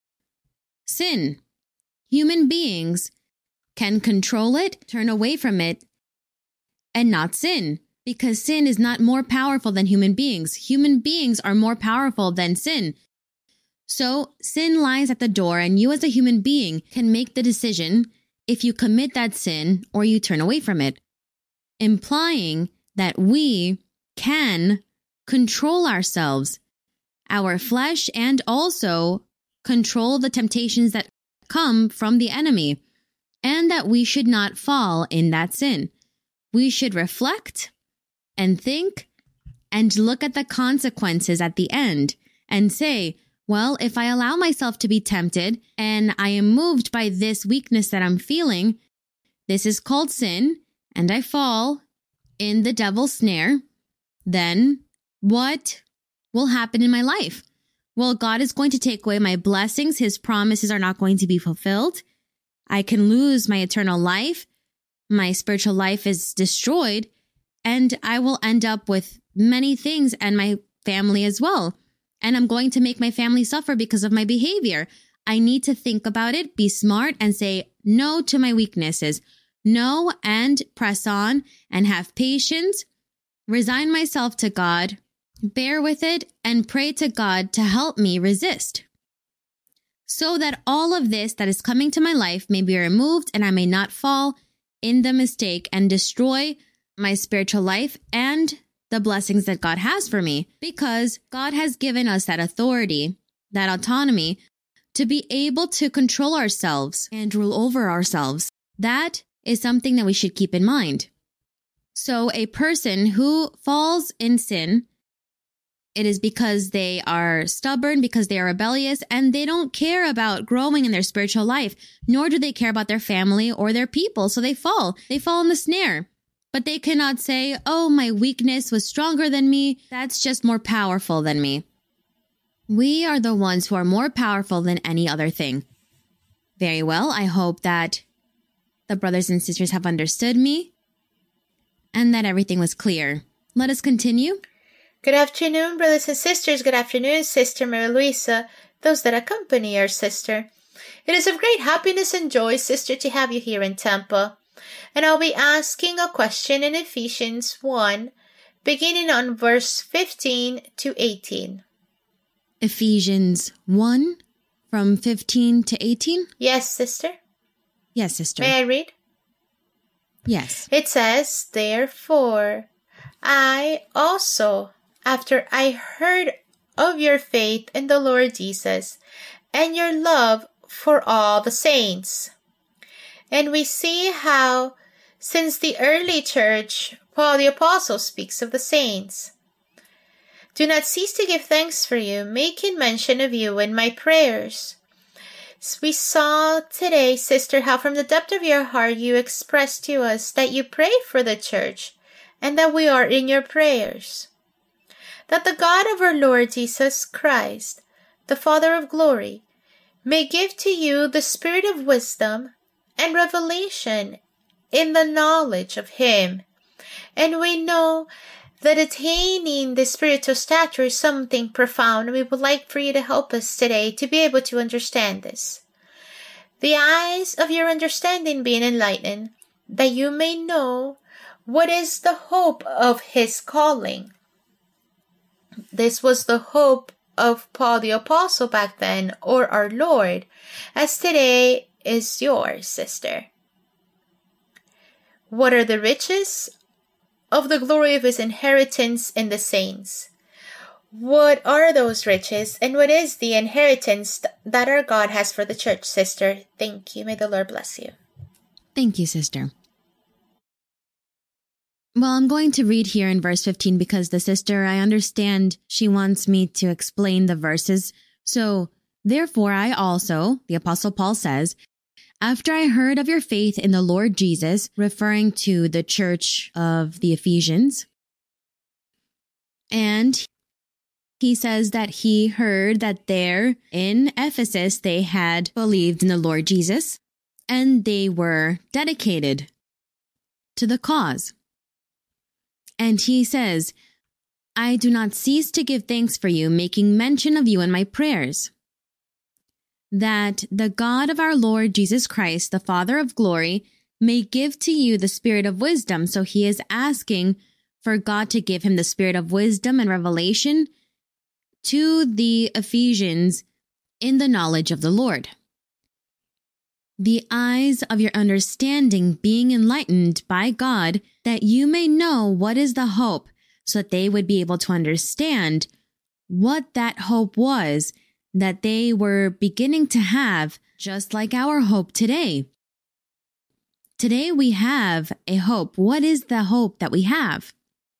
sin. Human beings can control it, turn away from it, and not sin, because sin is not more powerful than human beings. Human beings are more powerful than sin. So sin lies at the door, and you as a human being can make the decision if you commit that sin or you turn away from it, implying that we can control ourselves, our flesh, and also control the temptations that come from the enemy, and that we should not fall in that sin. We should reflect and think and look at the consequences at the end and say, well, if I allow myself to be tempted and I am moved by this weakness that I'm feeling, this is called sin, and I fall in the devil's snare, then what will happen in my life? Well, God is going to take away my blessings. His promises are not going to be fulfilled. I can lose my eternal life. My spiritual life is destroyed, and I will end up with many things and my family as well. And I'm going to make my family suffer because of my behavior. I need to think about it, be smart, and say no to my weaknesses. No, and press on and have patience. Resign myself to God, bear with it, and pray to God to help me resist, so that all of this that is coming to my life may be removed and I may not fall in the mistake and destroy my spiritual life and the blessings that God has for me, because God has given us that authority, that autonomy to be able to control ourselves and rule over ourselves. That is something that we should keep in mind. So a person who falls in sin, it is because they are stubborn, because they are rebellious, and they don't care about growing in their spiritual life, nor do they care about their family or their people. So they fall in the snare. But they cannot say, oh, my weakness was stronger than me. That's just more powerful than me. We are the ones who are more powerful than any other thing. Very well. I hope that the brothers and sisters have understood me and that everything was clear. Let us continue. Good afternoon, brothers and sisters. Good afternoon, Sister Mary Luisa, those that accompany our sister. It is of great happiness and joy, sister, to have you here in Tampa. And I'll be asking a question in Ephesians 1, beginning on verse 15 to 18. Ephesians 1, from 15 to 18? Yes, sister. Yes, sister. May I read? Yes. It says, therefore, I also, after I heard of your faith in the Lord Jesus and your love for all the saints. And we see how, since the early church, Paul the Apostle speaks of the saints. Do not cease to give thanks for you, making mention of you in my prayers. So we saw today, sister, how from the depth of your heart you expressed to us that you pray for the church and that we are in your prayers. That the God of our Lord Jesus Christ, the Father of glory, may give to you the spirit of wisdom and revelation in the knowledge of Him. And we know that attaining the spiritual stature is something profound, and we would like for you to help us today to be able to understand this. The eyes of your understanding being enlightened, that you may know what is the hope of His calling. This was the hope of Paul the Apostle back then, or our Lord, as today is yours, sister. What are the riches of the glory of His inheritance in the saints? What are those riches, and what is the inheritance that our God has for the church, sister? Thank you. May the Lord bless you. Thank you, sister. Well, I'm going to read here in verse 15 because the sister, I understand she wants me to explain the verses. So, therefore, I also, the Apostle Paul says, after I heard of your faith in the Lord Jesus, referring to the church of the Ephesians, and he says that he heard that there in Ephesus they had believed in the Lord Jesus, and they were dedicated to the cause. And he says, I do not cease to give thanks for you, making mention of you in my prayers, that the God of our Lord Jesus Christ, the Father of glory, may give to you the spirit of wisdom. So he is asking for God to give him the spirit of wisdom and revelation to the Ephesians in the knowledge of the Lord. The eyes of your understanding being enlightened by God, that you may know what is the hope, so that they would be able to understand what that hope was that they were beginning to have, just like our hope today. Today we have a hope. What is the hope that we have?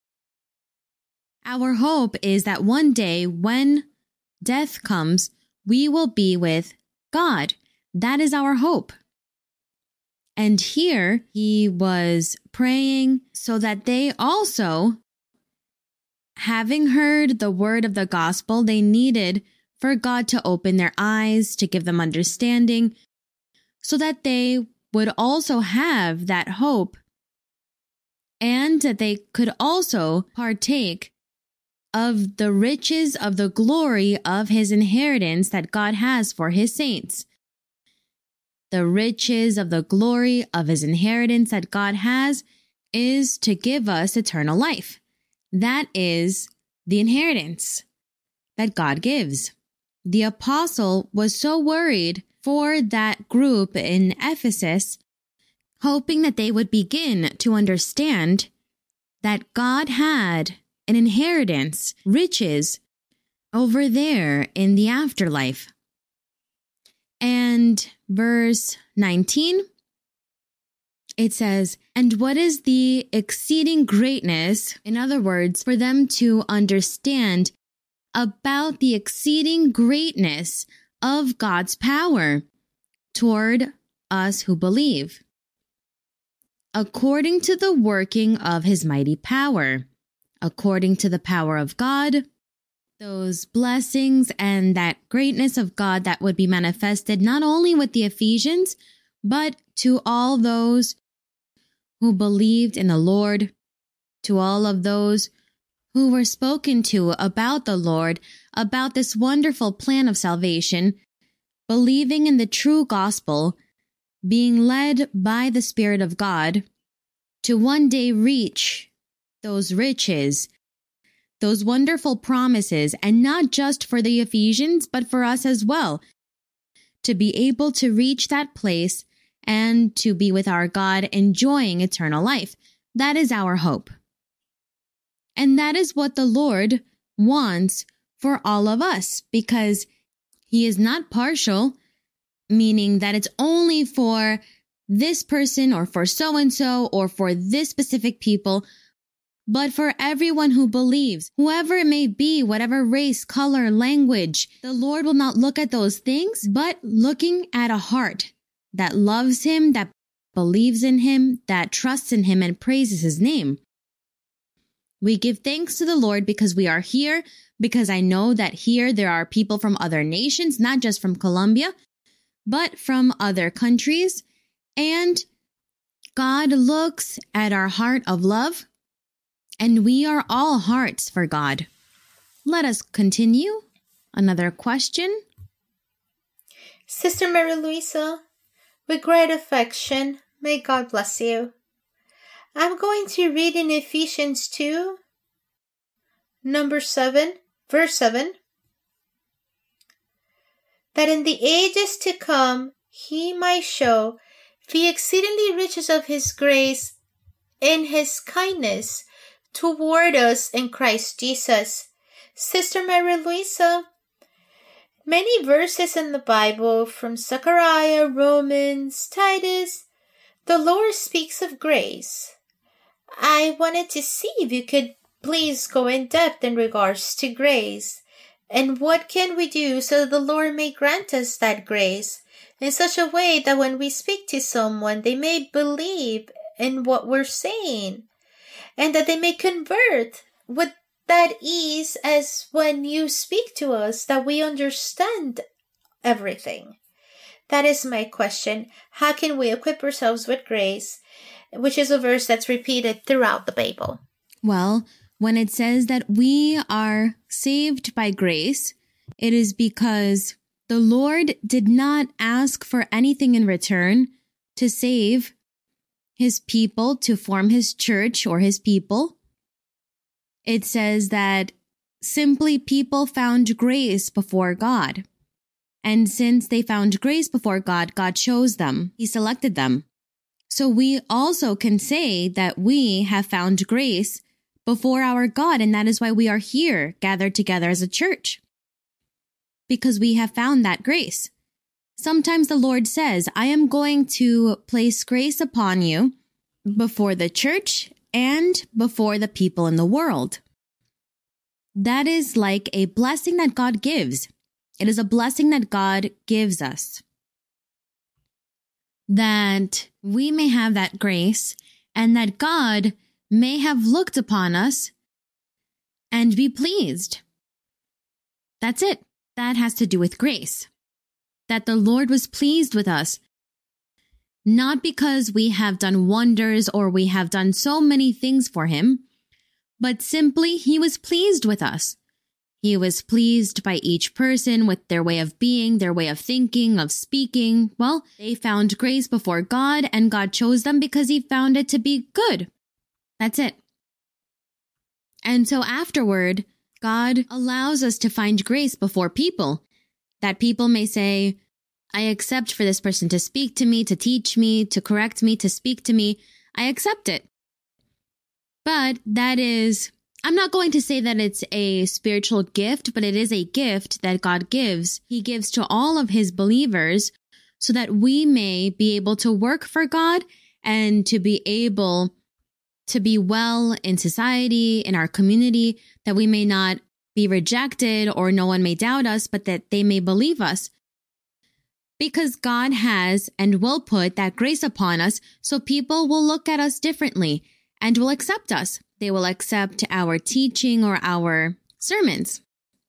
Our hope is that one day when death comes, we will be with God. That is our hope. And here he was praying so that they also, having heard the word of the gospel, they needed for God to open their eyes, to give them understanding, so that they would also have that hope and that they could also partake of the riches of the glory of his inheritance that God has for his saints. The riches of the glory of his inheritance that God has is to give us eternal life. That is the inheritance that God gives. The apostle was so worried for that group in Ephesus, hoping that they would begin to understand that God had an inheritance, riches, over there in the afterlife. And verse 19, it says, and what is the exceeding greatness, in other words, for them to understand about the exceeding greatness of God's power toward us who believe, according to the working of his mighty power, according to the power of God, those blessings and that greatness of God that would be manifested not only with the Ephesians, but to all those who believed in the Lord, to all of those who were spoken to about the Lord, about this wonderful plan of salvation, believing in the true gospel, being led by the Spirit of God to one day reach those riches, those wonderful promises, and not just for the Ephesians, but for us as well, to be able to reach that place and to be with our God, enjoying eternal life. That is our hope. And that is what the Lord wants for all of us, because he is not partial meaning that it's only for this person or for so-and-so or for this specific people, but for everyone who believes, whoever it may be, whatever race, color, language. The Lord will not look at those things, but looking at a heart that loves him, that believes in him, that trusts in him and praises his name. We give thanks to the Lord because we are here, because I know that here there are people from other nations, not just from Colombia, but from other countries. And God looks at our heart of love, and we are all hearts for God. Let us continue. Another question. Sister Mary Louisa, with great affection, may God bless you. I'm going to read in Ephesians 2, verse 7, that in the ages to come he might show the exceedingly riches of his grace in his kindness toward us in Christ Jesus. Sister Mary Louisa, many verses in the Bible, from Zechariah, Romans, Titus, the Lord speaks of grace. I wanted to see if you could please go in depth in regards to grace. And what can we do so that the Lord may grant us that grace in such a way that when we speak to someone, they may believe in what we're saying and that they may convert with that ease as when you speak to us, that we understand everything. That is my question. How can we equip ourselves with grace, which is a verse that's repeated throughout the Bible? Well, when it says that we are saved by grace, it is because the Lord did not ask for anything in return to save his people, to form his church or his people. It says that simply people found grace before God. And since they found grace before God, God chose them. He selected them. So we also can say that we have found grace before our God, and that is why we are here gathered together as a church. Because we have found that grace. Sometimes the Lord says, I am going to place grace upon you before the church and before the people in the world. That is like a blessing that God gives. It is a blessing that God gives us. That we may have that grace and that God may have looked upon us and be pleased. That's it. That has to do with grace. That the Lord was pleased with us. Not because we have done wonders or we have done so many things for him, but simply he was pleased with us. He was pleased by each person with their way of being, their way of thinking, of speaking. Well, they found grace before God, and God chose them because he found it to be good. That's it. And so afterward, God allows us to find grace before people, that people may say, I accept for this person to speak to me, to teach me, to correct me, to speak to me. I accept it. But that is, I'm not going to say that it's a spiritual gift, but it is a gift that God gives. He gives to all of his believers so that we may be able to work for God and to be able to be well in society, in our community, that we may not be rejected or no one may doubt us, but that they may believe us. Because God has and will put that grace upon us, so people will look at us differently and will accept us. They will accept our teaching or our sermons.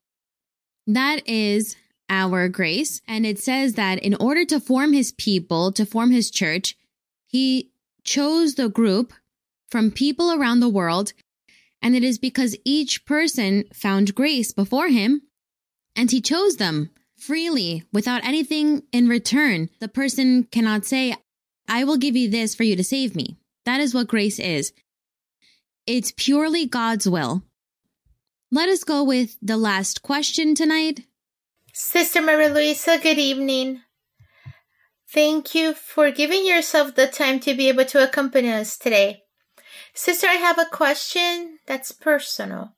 That is our grace. And it says that in order to form his people, to form his church, he chose the group from people around the world, and it is because each person found grace before him, and he chose them freely, without anything in return. The person cannot say, I will give you this for you to save me. That is what grace is. It's purely God's will. Let us go with the last question tonight. Sister Mary Louisa, good evening. Thank you for giving yourself the time to be able to accompany us today. Sister, I have a question that's personal,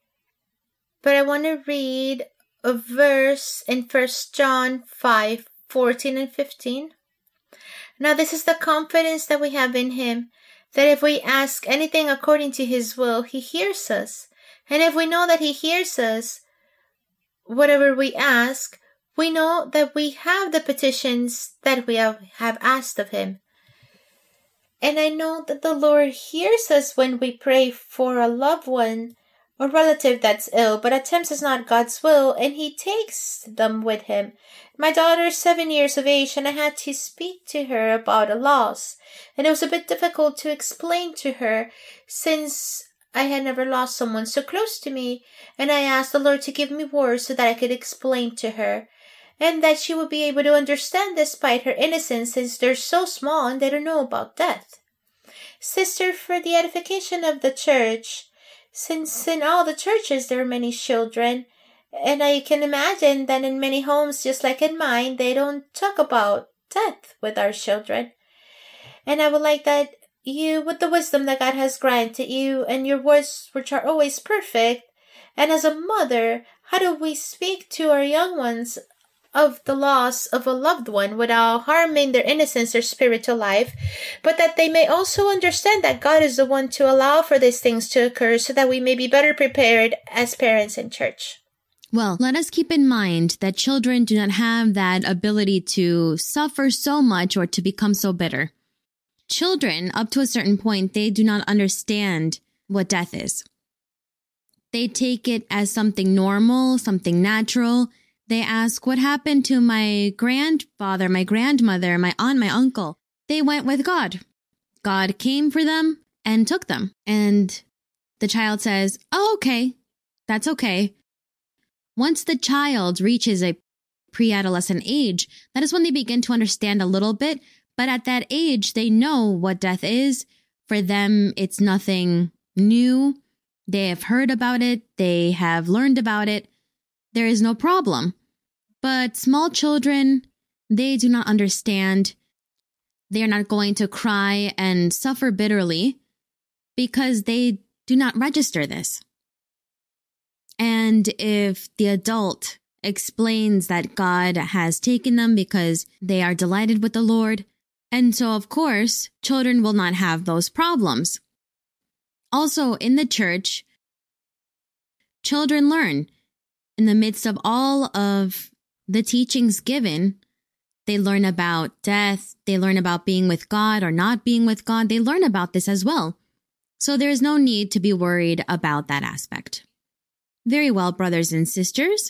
but I want to read a verse in 1 John 5:4. 14 and 15. Now this is the confidence that we have in him, that if we ask anything according to his will, he hears us. And if we know that he hears us, whatever we ask, we know that we have the petitions that we have asked of him. And I know that the Lord hears us when we pray for a loved one or relative that's ill, but at times it's not God's will, and he takes them with him. My daughter's 7 years of age, and I had to speak to her about a loss. And it was a bit difficult to explain to her since I had never lost someone so close to me, and I asked the Lord to give me words so that I could explain to her, and that she would be able to understand despite her innocence, since they're so small and they don't know about death. Sister, for the edification of the church, since in all the churches there are many children, and I can imagine that in many homes, just like in mine, they don't talk about death with our children. And I would like that you, with the wisdom that God has granted you and your words which are always perfect, and as a mother, how do we speak to our young ones of the loss of a loved one without harming their innocence or spiritual life, but that they may also understand that God is the one to allow for these things to occur so that we may be better prepared as parents in church? Well, let us keep in mind that children do not have that ability to suffer so much or to become so bitter. Children, up to a certain point, they do not understand what death is. They take it as something normal, something natural. They ask, what happened to my grandfather, my grandmother, my aunt, my uncle? They went with God. God came for them and took them. And the child says, oh, okay, that's okay. Once the child reaches a pre-adolescent age, that is when they begin to understand a little bit. But at that age, they know what death is. For them, it's nothing new. They have heard about it. They have learned about it. There is no problem. But small children, they do not understand. They are not going to cry and suffer bitterly because they do not register this. And if the adult explains that God has taken them because they are delighted with the Lord, and so, of course, children will not have those problems. Also, in the church, children learn. In the midst of all of the teachings given, they learn about death, they learn about being with God or not being with God. They learn about this as well. So there is no need to be worried about that aspect. Very well, brothers and sisters.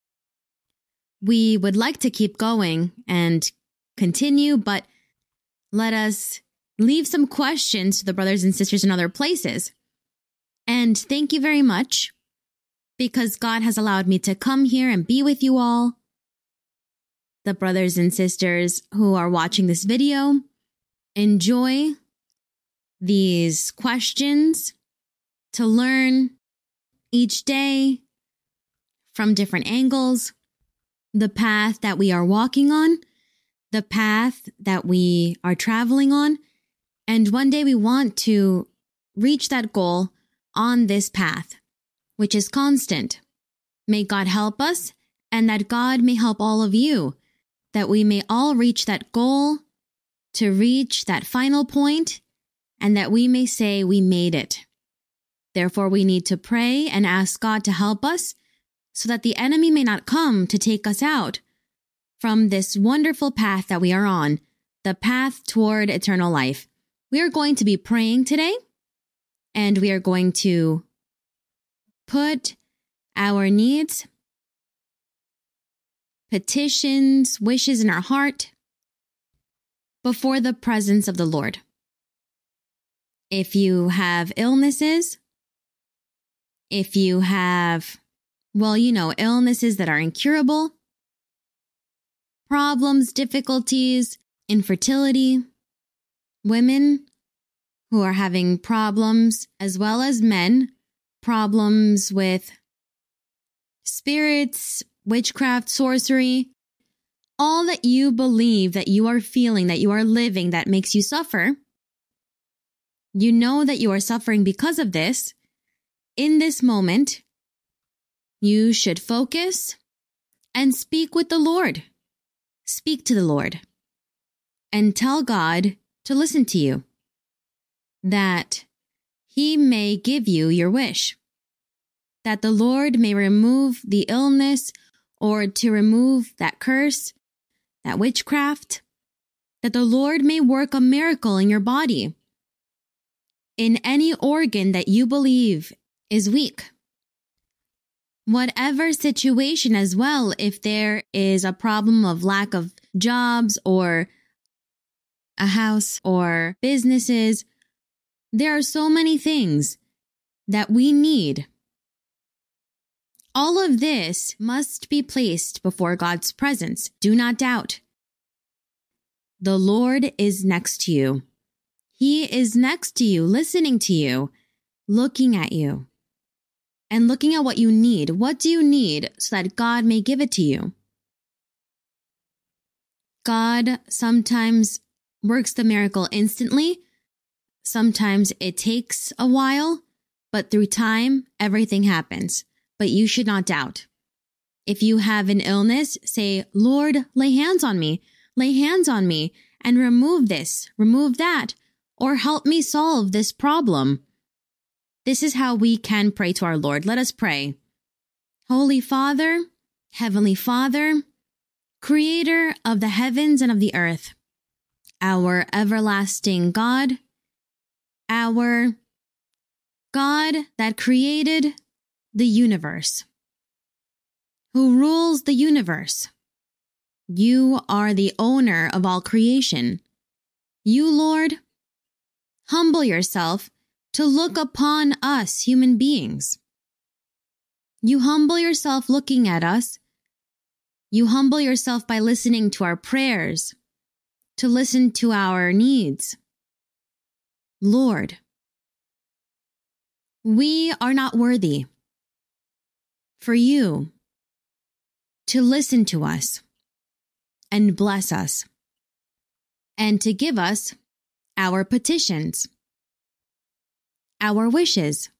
We would like to keep going and continue, but let us leave some questions to the brothers and sisters in other places. And thank you very much, because God has allowed me to come here and be with you all. The brothers and sisters who are watching this video, enjoy these questions to learn each day from different angles, the path that we are walking on, the path that we are traveling on. And one day we want to reach that goal on this path, which is constant. May God help us, and that God may help all of you, that we may all reach that goal, to reach that final point, and that we may say we made it. Therefore, we need to pray and ask God to help us so that the enemy may not come to take us out from this wonderful path that we are on, the path toward eternal life. We are going to be praying today, and we are going to put our needs, petitions, wishes in our heart before the presence of the Lord. If you have illnesses, if you have, illnesses that are incurable, problems, difficulties, infertility, women who are having problems, as well as men, problems with spirits, witchcraft, sorcery, all that you believe, that you are feeling, that you are living, that makes you suffer, you know that you are suffering because of this. In this moment, you should focus and speak with the Lord. speak to the Lord and tell God to listen to you, that He may give you your wish, that the Lord may remove the illness or to remove that curse, that witchcraft, that the Lord may work a miracle in your body, in any organ that you believe is weak. Whatever situation as well, if there is a problem of lack of jobs or a house or businesses, there are so many things that we need. All of this must be placed before God's presence. Do not doubt. The Lord is next to you. He is next to you, listening to you, looking at you, and looking at what you need. What do you need so that God may give it to you? God sometimes works the miracle instantly. Sometimes it takes a while, but through time, everything happens. But you should not doubt. If you have an illness, say, Lord, lay hands on me, and remove this, remove that, or help me solve this problem. This is how we can pray to our Lord. Let us pray. Holy Father, Heavenly Father, Creator of the heavens and of the earth, our everlasting God, our God that created the universe, who rules the universe. You are the owner of all creation. You, Lord, humble yourself to look upon us human beings. You humble yourself looking at us. You humble yourself by listening to our prayers, to listen to our needs. Lord, we are not worthy for you to listen to us and bless us and to give us our petitions, our wishes.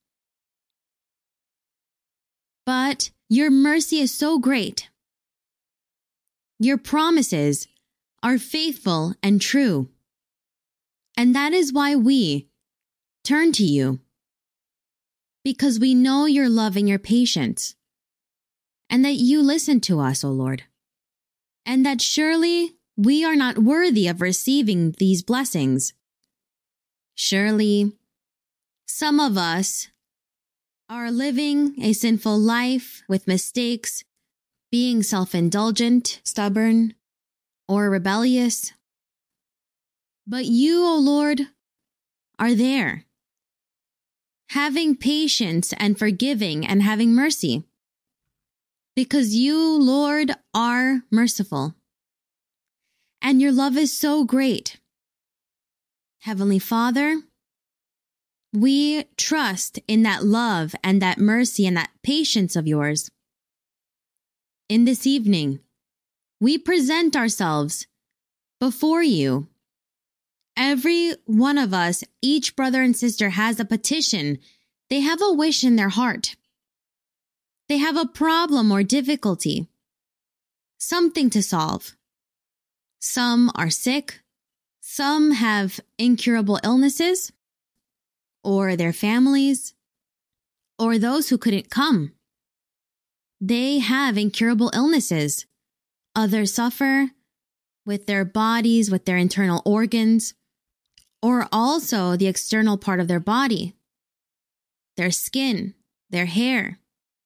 But your mercy is so great. Your promises are faithful and true. And that is why we turn to you, because we know your love and your patience, and that you listen to us, O Lord, and that surely we are not worthy of receiving these blessings. Surely some of us are living a sinful life with mistakes, being self-indulgent, stubborn, or rebellious. But you, O Lord, are there, having patience and forgiving and having mercy, because you, Lord, are merciful, and your love is so great. Heavenly Father, we trust in that love and that mercy and that patience of yours. In this evening, we present ourselves before you. Every one of us, each brother and sister has a petition. They have a wish in their heart. They have a problem or difficulty, something to solve. Some are sick. Some have incurable illnesses, or their families, or those who couldn't come. They have incurable illnesses. Others suffer with their bodies, with their internal organs, or also the external part of their body, their skin, their hair,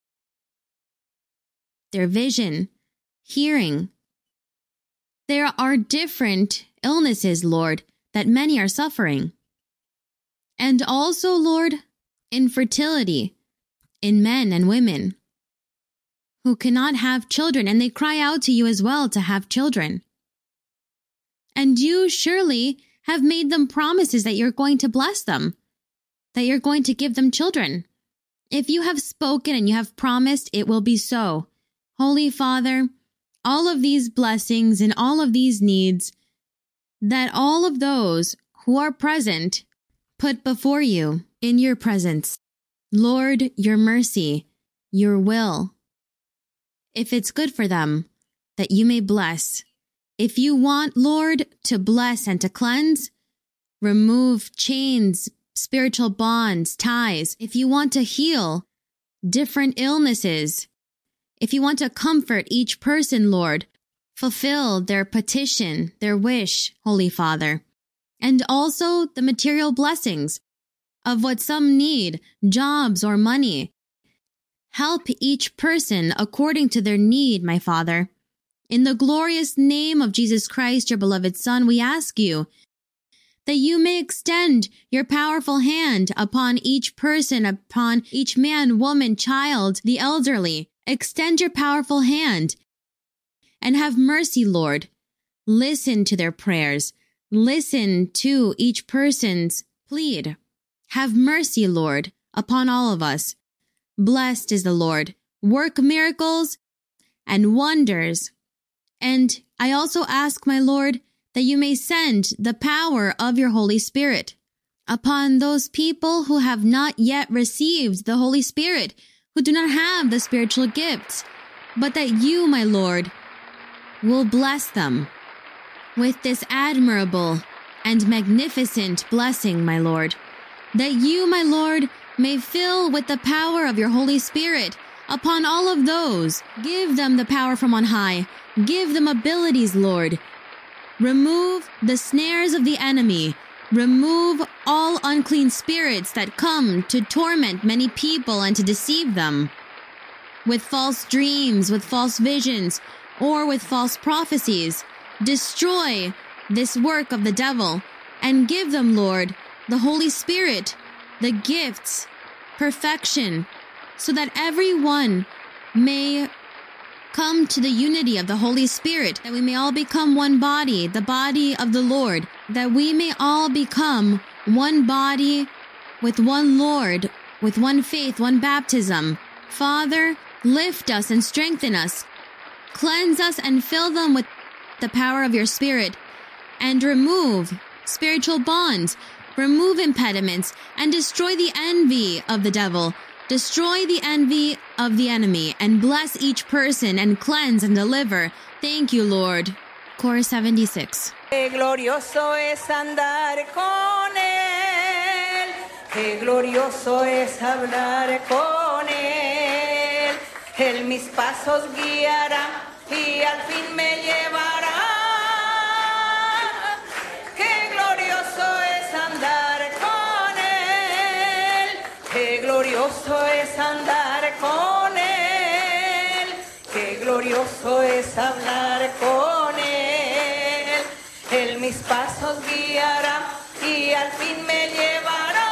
their vision, hearing. There are different illnesses, Lord, that many are suffering. And also, Lord, infertility in men and women who cannot have children, and they cry out to you as well to have children. And you surely have made them promises that you're going to bless them, that you're going to give them children. If you have spoken and you have promised, it will be so. Holy Father, all of these blessings and all of these needs, that all of those who are present put before you in your presence. Lord, your mercy, your will. If it's good for them, that you may bless. If you want, Lord, to bless and to cleanse, remove chains, spiritual bonds, ties. If you want to heal different illnesses, if you want to comfort each person, Lord, fulfill their petition, their wish, Holy Father, and also the material blessings of what some need, jobs or money. Help each person according to their need, my Father. In the glorious name of Jesus Christ, your beloved Son, we ask you that you may extend your powerful hand upon each person, upon each man, woman, child, the elderly. Extend your powerful hand and have mercy, Lord. Listen to their prayers. Listen to each person's plead. Have mercy, Lord, upon all of us. Blessed is the Lord. Work miracles and wonders. And I also ask, my Lord, that you may send the power of your Holy Spirit upon those people who have not yet received the Holy Spirit, who do not have the spiritual gifts, but that you, my Lord, will bless them with this admirable and magnificent blessing, my Lord, that you, my Lord, may fill with the power of your Holy Spirit upon all of those. Give them the power from on high. Give them abilities, Lord. Remove the snares of the enemy. Remove all unclean spirits that come to torment many people and to deceive them with false dreams, with false visions, or with false prophecies. Destroy this work of the devil and give them, Lord, the Holy Spirit, the gifts, perfection, so that everyone may come to the unity of the Holy Spirit, that we may all become one body, the body of the Lord, that we may all become one body with one Lord, with one faith, one baptism. Father, lift us and strengthen us. Cleanse us and fill them with the power of your Spirit, and remove spiritual bonds, remove impediments, and destroy the envy of the devil. Destroy the envy of the enemy, and bless each person, and cleanse and deliver. Thank you, Lord. Chorus 76. Qué glorioso es andar con él, qué glorioso es hablar con él. Él mis pasos guiará y al fin me llevará. Qué glorioso es andar con él, qué glorioso es andar con él, qué glorioso es hablar con él. Él mis pasos guiará y al fin me llevará.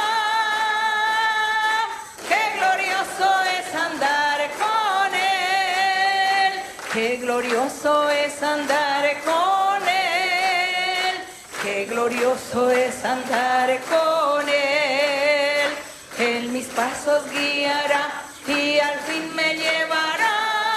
Qué glorioso es andar con él, qué glorioso es andar con él, qué glorioso es andar con él. Él mis pasos guiará y al fin me llevará.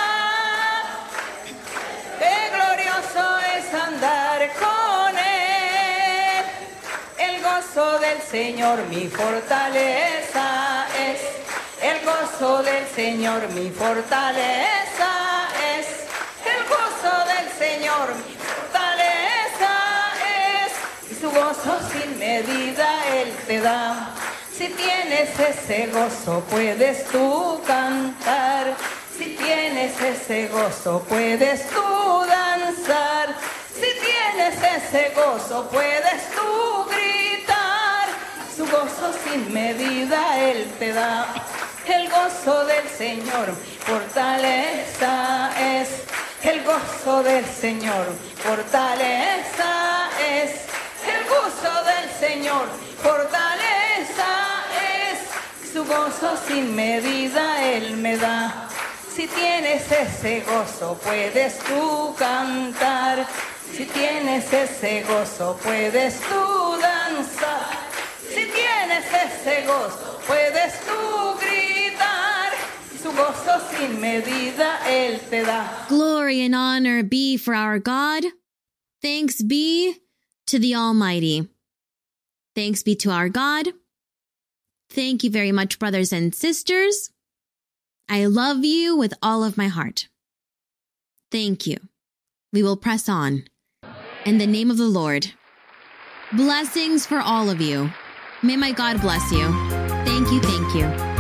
Qué glorioso es andar con él. El gozo del Señor mi fortaleza es. El gozo del Señor mi fortaleza es. El gozo del Señor mi fortaleza es. Y su gozo sin medida Él te da. Si tienes ese gozo puedes tú cantar. Si tienes ese gozo puedes tú danzar. Si tienes ese gozo puedes tú gritar. Su gozo sin medida Él te da. El gozo del Señor fortaleza es. El gozo del Señor fortaleza es. El gozo del Señor fortaleza es. Su gozo sin medida Él me da. Si tienes ese gozo puedes tú cantar. Si tienes ese gozo puedes tú danzar. Si tienes ese gozo puedes tú gritar. Su gozo sin medida Él te da. Glory and honor be for our God. Thanks be to the Almighty. Thanks be to our God. Thank you very much, brothers and sisters. I love you with all of my heart. Thank you. we will press on. In the name of the Lord. Blessings for all of you. May my God bless you. Thank you, thank you.